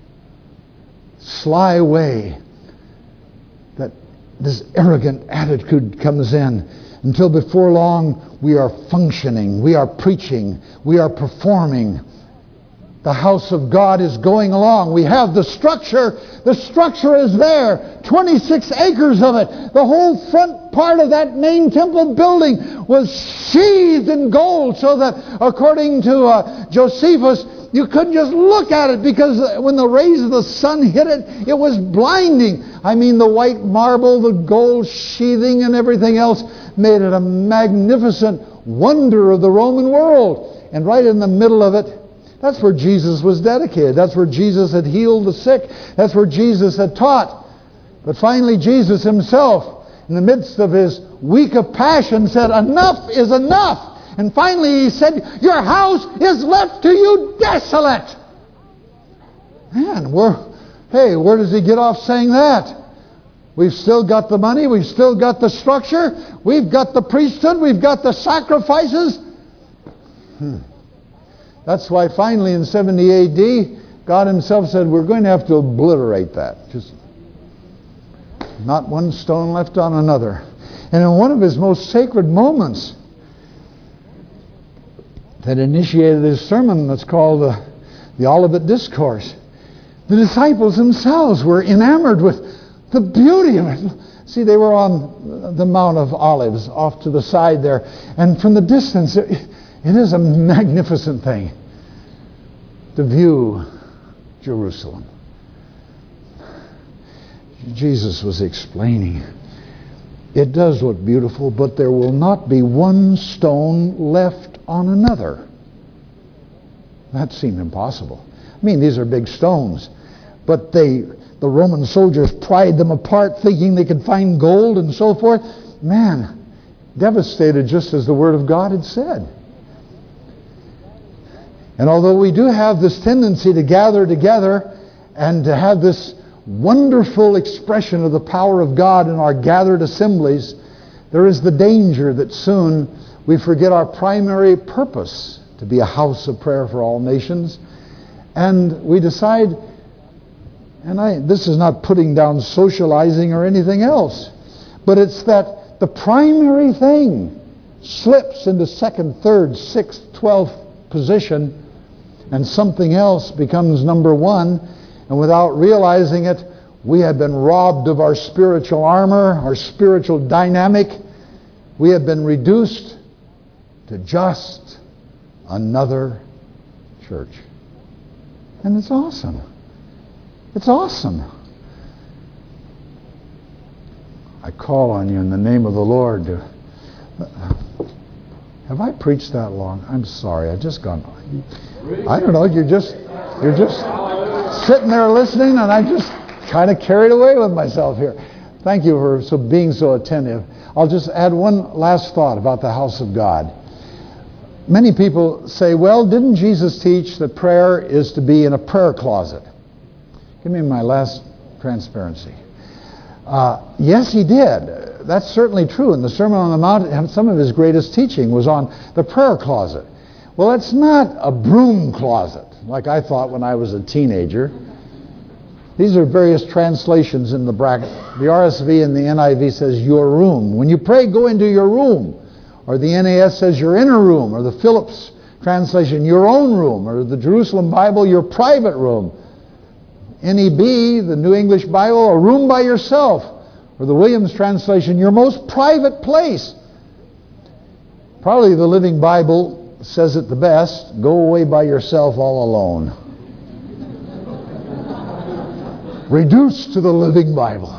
sly way that this arrogant attitude comes in, until before long we are functioning, we are preaching, we are performing. The house of God is going along. We have the structure. The structure is there. 26 acres of it. The whole front part of that main temple building was sheathed in gold, so that, according to Josephus, you couldn't just look at it, because when the rays of the sun hit it, it was blinding. I mean, the white marble, the gold sheathing, and everything else made it a magnificent wonder of the Roman world. And right in the middle of it, that's where Jesus was dedicated. That's where Jesus had healed the sick. That's where Jesus had taught. But finally, Jesus himself, in the midst of his week of passion, said, enough is enough. And finally he said, your house is left to you desolate. Man, where does he get off saying that? We've still got the money. We've still got the structure. We've got the priesthood. We've got the sacrifices. That's why finally in 70 A.D., God himself said, we're going to have to obliterate that. Just not one stone left on another. And in one of his most sacred moments that initiated his sermon, that's called the Olivet Discourse, the disciples themselves were enamored with the beauty of it. See, they were on the Mount of Olives off to the side there, and from the distance, it is a magnificent thing to view Jerusalem. Jesus was explaining, it does look beautiful, but there will not be one stone left on another. That seemed impossible. I mean, these are big stones, but the Roman soldiers pried them apart thinking they could find gold and so forth. Man, devastated, just as the Word of God had said. And although we do have this tendency to gather together and to have this wonderful expression of the power of God in our gathered assemblies, there is the danger that soon we forget our primary purpose, to be a house of prayer for all nations, and we decide, and this is not putting down socializing or anything else, but it's that the primary thing slips into second, third, sixth, 12th position, and something else becomes number one, and without realizing it, we have been robbed of our spiritual armor, our spiritual dynamic. We have been reduced to just another church. And it's awesome. It's awesome. I call on you in the name of the Lord to... Have I preached that long? I'm sorry. I've just gone... I don't know. You're just sitting there listening, and I'm just kind of carried away with myself here. Thank you for being so attentive. I'll just add one last thought about the house of God. Many people say, well, didn't Jesus teach that prayer is to be in a prayer closet? Give me my last transparency. Yes, he did. That's certainly true. In the Sermon on the Mount, some of his greatest teaching was on the prayer closet. Well, it's not a broom closet, like I thought when I was a teenager. These are various translations in the bracket. The RSV and the NIV says your room. When you pray, go into your room. Or the NAS says your inner room. Or the Phillips translation, your own room. Or the Jerusalem Bible, your private room. NEB, the New English Bible, a room by yourself. Or the Williams translation, your most private place. Probably the Living Bible says it the best, go away by yourself all alone. Reduced to the Living Bible.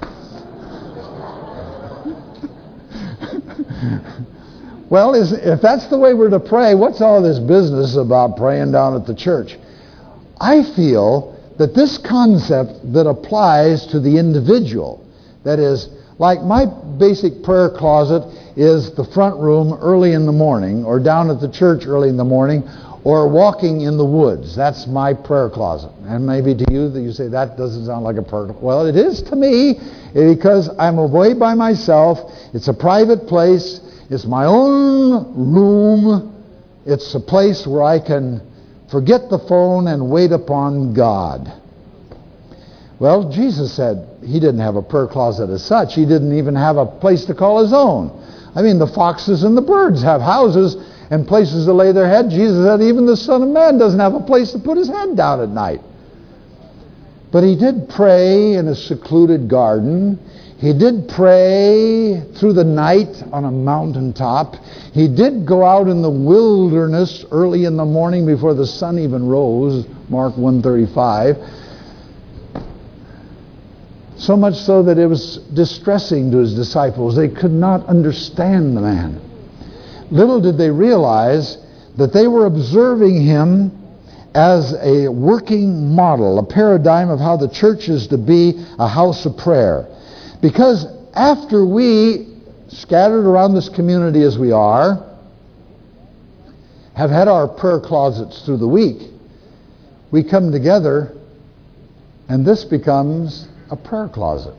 Well, if that's the way we're to pray, what's all this business about praying down at the church? I feel that this concept that applies to the individual, that is, like my basic prayer closet is the front room early in the morning, or down at the church early in the morning, or walking in the woods. That's my prayer closet. And maybe to you that you say that doesn't sound like a prayer. Well, it is to me, because I'm away by myself. It's a private place. It's my own room. It's a place where I can forget the phone and wait upon God. Well, Jesus said he didn't have a prayer closet as such. He didn't even have a place to call his own. I mean, the foxes and the birds have houses and places to lay their head. Jesus said even the Son of Man doesn't have a place to put his head down at night. But he did pray in a secluded garden. He did pray through the night on a mountaintop. He did go out in the wilderness early in the morning before the sun even rose, Mark 1:35. So much so that it was distressing to his disciples. They could not understand the man. Little did they realize that they were observing him as a working model, a paradigm of how the church is to be a house of prayer. Because after we, scattered around this community as we are, have had our prayer closets through the week, we come together and this becomes a prayer closet.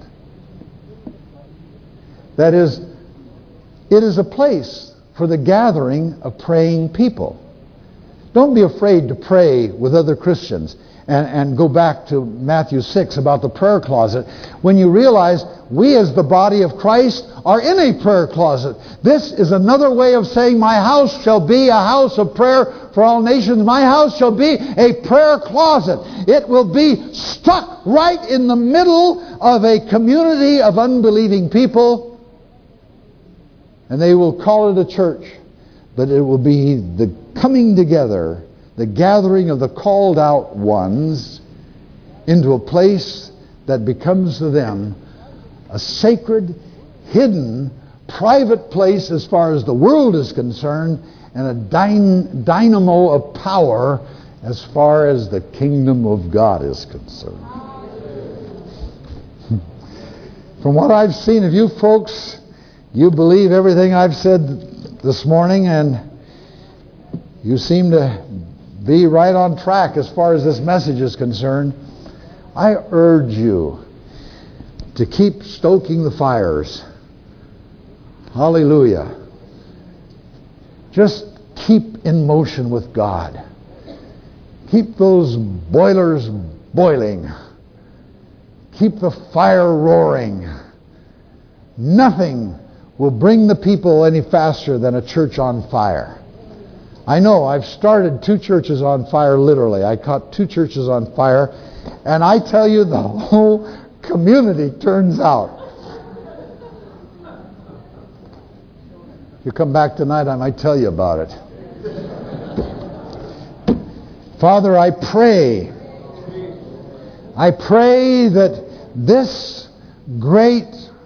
That is, it is a place for the gathering of praying people. Don't be afraid to pray with other Christians. And go back to Matthew 6 about the prayer closet. When you realize we as the body of Christ are in a prayer closet. This is another way of saying my house shall be a house of prayer for all nations. My house shall be a prayer closet. It will be stuck right in the middle of a community of unbelieving people. And they will call it a church. But it will be the coming together, the gathering of the called out ones into a place that becomes to them a sacred, hidden, private place as far as the world is concerned, and a dynamo of power as far as the kingdom of God is concerned. From what I've seen of you folks, you believe everything I've said this morning, and you seem to be right on track as far as this message is concerned. I urge you to keep stoking the fires. Hallelujah. Just keep in motion with God. Keep those boilers boiling. Keep the fire roaring. Nothing will bring the people any faster than a church on fire. I know, I've started 2 churches on fire, literally. I caught 2 churches on fire, and I tell you, the whole community turns out. If you come back tonight, I might tell you about it. Father, I pray that this great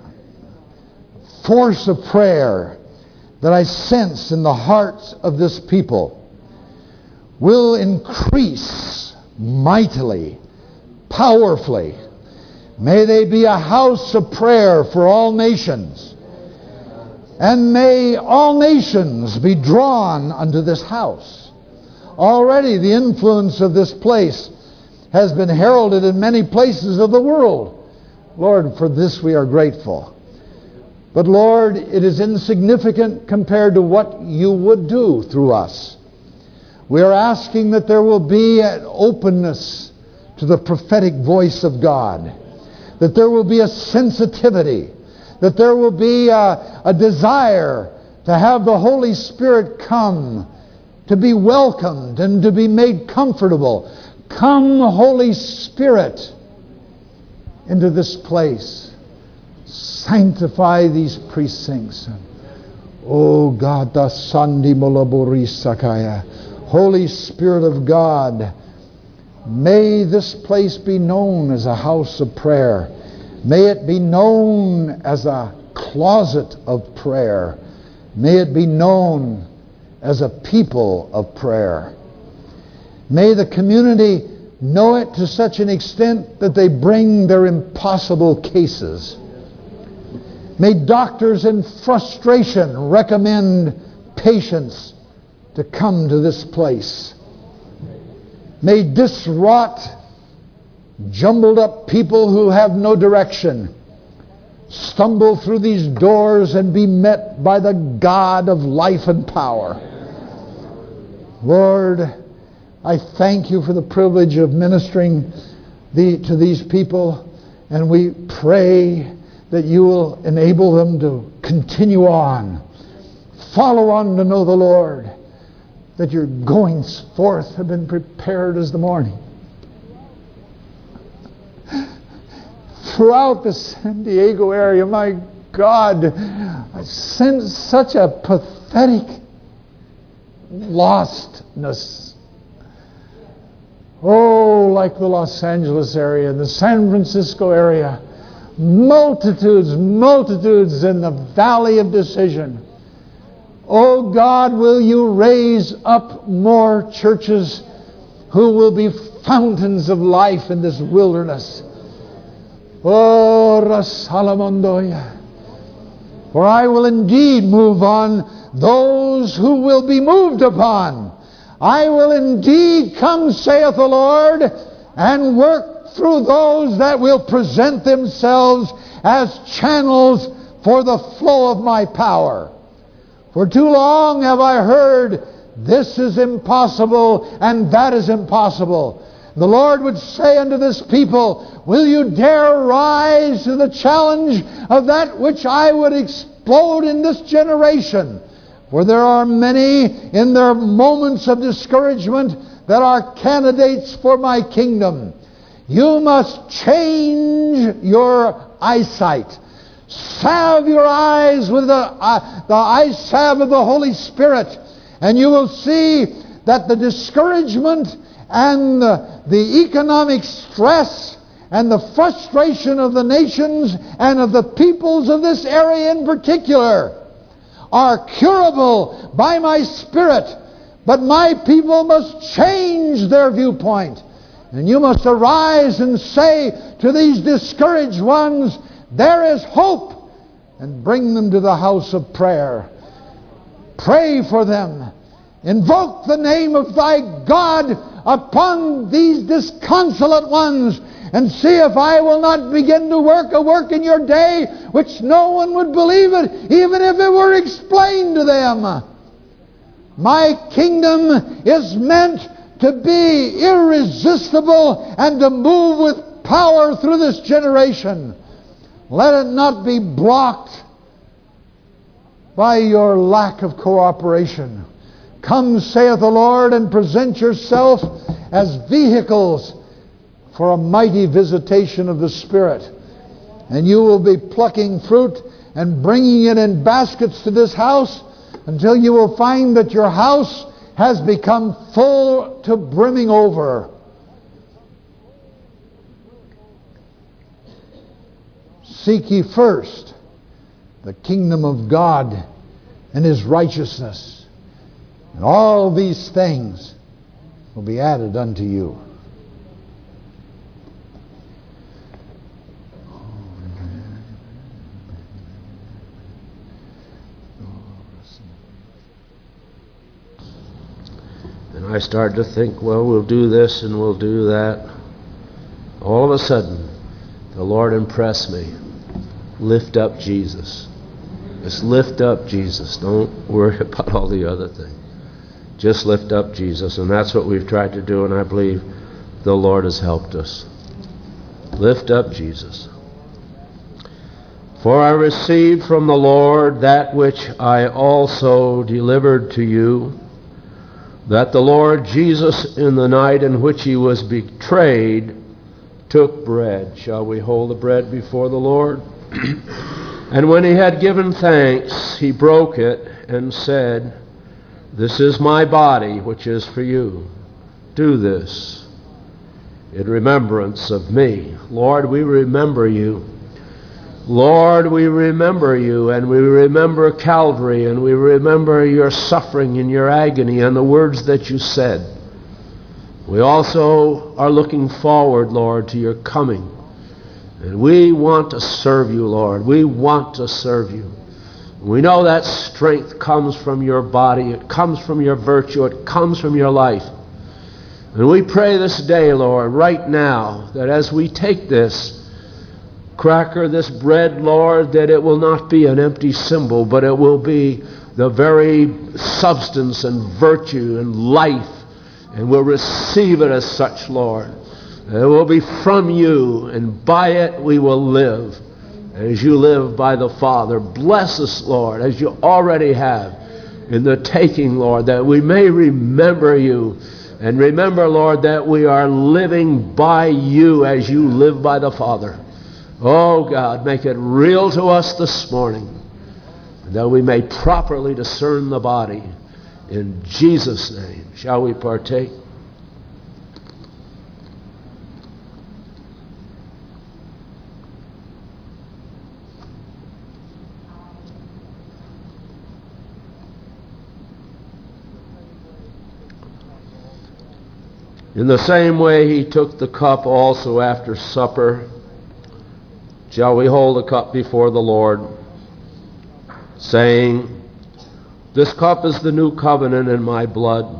force of prayer that I sense in the hearts of this people will increase mightily, powerfully. May they be a house of prayer for all nations. And may all nations be drawn unto this house. Already the influence of this place has been heralded in many places of the world. Lord, for this we are grateful. But Lord, it is insignificant compared to what you would do through us. We are asking that there will be an openness to the prophetic voice of God, that there will be a sensitivity, that there will be a desire to have the Holy Spirit come, to be welcomed and to be made comfortable. Come, Holy Spirit, into this place. Sanctify these precincts. Oh God, the Sandi Molaburi Sakaya. Holy Spirit of God, may this place be known as a house of prayer. May it be known as a closet of prayer. May it be known as a people of prayer. May the community know it to such an extent that they bring their impossible cases. May doctors in frustration recommend patients to come to this place. May distraught, jumbled up people who have no direction stumble through these doors and be met by the God of life and power. Lord, I thank you for the privilege of ministering to these people, and we pray that you will enable them to continue on, follow on to know the Lord, that your goings forth have been prepared as the morning. Throughout the San Diego area, my God, I sense such a pathetic lostness. Oh, like the Los Angeles area, the San Francisco area, multitudes in the valley of decision. Oh God, will you raise up more churches who will be fountains of life in this wilderness. Oh, Rasalamondoya. For I will indeed move on those who will be moved upon. I will indeed come, saith the Lord, and work through those that will present themselves as channels for the flow of my power. For too long have I heard, this is impossible and that is impossible. The Lord would say unto this people, will you dare rise to the challenge of that which I would explode in this generation? For there are many in their moments of discouragement that are candidates for my kingdom. You must change your eyesight. Salve your eyes with the eye salve of the Holy Spirit, and you will see that the discouragement and the economic stress and the frustration of the nations and of the peoples of this area in particular are curable by my Spirit. But my people must change their viewpoint. And you must arise and say to these discouraged ones, there is hope, and bring them to the house of prayer. Pray for them. Invoke the name of thy God upon these disconsolate ones, and see if I will not begin to work a work in your day which no one would believe it, even if it were explained to them. My kingdom is meant to be irresistible and to move with power through this generation. Let it not be blocked by your lack of cooperation. Come, saith the Lord, and present yourself as vehicles for a mighty visitation of the Spirit. And you will be plucking fruit and bringing it in baskets to this house until you will find that your house has become full to brimming over. Seek ye first the kingdom of God and His righteousness, and all these things will be added unto you. And I started to think, well, we'll do this and we'll do that. All of a sudden, the Lord impressed me. Lift up Jesus. Just lift up Jesus. Don't worry about all the other things. Just lift up Jesus. And that's what we've tried to do, and I believe the Lord has helped us. Lift up Jesus. For I received from the Lord that which I also delivered to you, that the Lord Jesus, in the night in which He was betrayed, took bread. Shall we hold the bread before the Lord? And when He had given thanks, He broke it and said, This is my body, which is for you. Do this in remembrance of me. Lord, we remember you. Lord, we remember you, and we remember Calvary, and we remember your suffering and your agony and the words that you said. We also are looking forward, Lord, to your coming. And we want to serve you, Lord. We want to serve you. We know that strength comes from your body. It comes from your virtue. It comes from your life. And we pray this day, Lord, right now, that as we take this cracker, this bread, Lord, that it will not be an empty symbol, but it will be the very substance and virtue and life. And we'll receive it as such, Lord. It will be from you, and by it we will live as you live by the Father. Bless us, Lord, as you already have in the taking, Lord, that we may remember you. And remember, Lord, that we are living by you as you live by the Father. Oh, God, make it real to us this morning, that we may properly discern the body. In Jesus' name, shall we partake? In the same way He took the cup also after supper. Shall we hold the cup before the Lord, saying, This cup is the new covenant in my blood.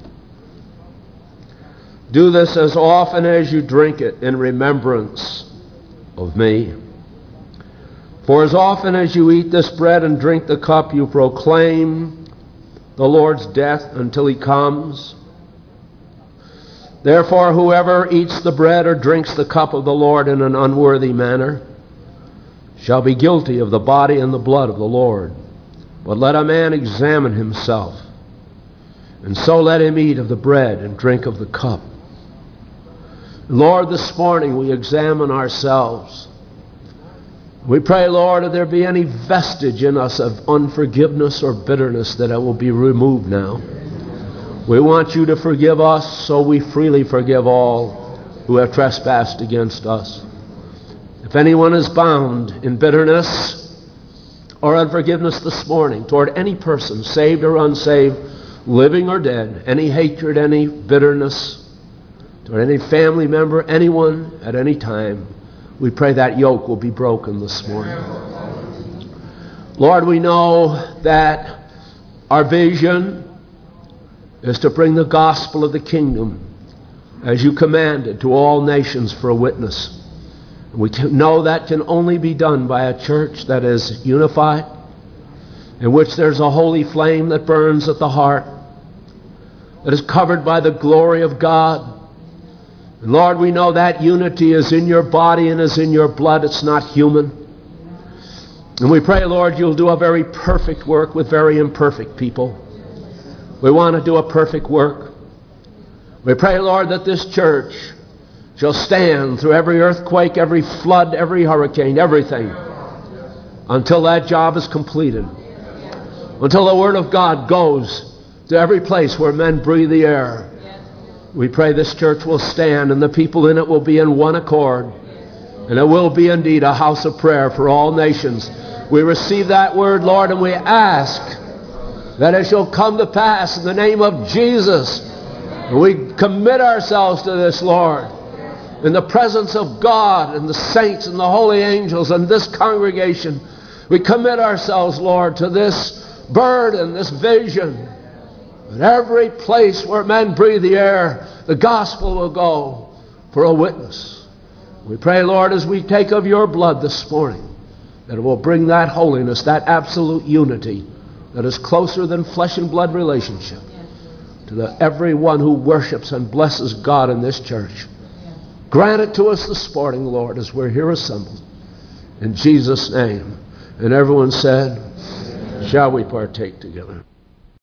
Do this as often as you drink it in remembrance of me. For as often as you eat this bread and drink the cup, you proclaim the Lord's death until He comes. Therefore, whoever eats the bread or drinks the cup of the Lord in an unworthy manner shall be guilty of the body and the blood of the Lord. But let a man examine himself, and so let him eat of the bread and drink of the cup. Lord, this morning we examine ourselves. We pray, Lord, if there be any vestige in us of unforgiveness or bitterness, that it will be removed now. We want you to forgive us, so we freely forgive all who have trespassed against us. If anyone is bound in bitterness or unforgiveness this morning toward any person, saved or unsaved, living or dead, any hatred, any bitterness toward any family member, anyone at any time, we pray that yoke will be broken this morning. Lord, we know that our vision is to bring the gospel of the kingdom as you commanded to all nations for a witness. We know that can only be done by a church that is unified, in which there's a holy flame that burns at the heart, that is covered by the glory of God. And Lord, we know that unity is in your body and is in your blood. It's not human. And we pray, Lord, you'll do a very perfect work with very imperfect people. We want to do a perfect work. We pray, Lord, that this church shall stand through every earthquake, every flood, every hurricane, everything, until that job is completed. Until the Word of God goes to every place where men breathe the air. We pray this church will stand and the people in it will be in one accord. And it will be indeed a house of prayer for all nations. We receive that word, Lord, and we ask that it shall come to pass in the name of Jesus. And we commit ourselves to this, Lord, in the presence of God and the saints and the holy angels and this congregation. We commit ourselves, Lord, to this burden, this vision. That every place where men breathe the air, the gospel will go for a witness. We pray, Lord, as we take of your blood this morning, that it will bring that holiness, that absolute unity that is closer than flesh and blood relationship to everyone who worships and blesses God in this church. Grant it to us this morning, Lord, as we're here assembled. In Jesus' name. And everyone said, shall we partake together?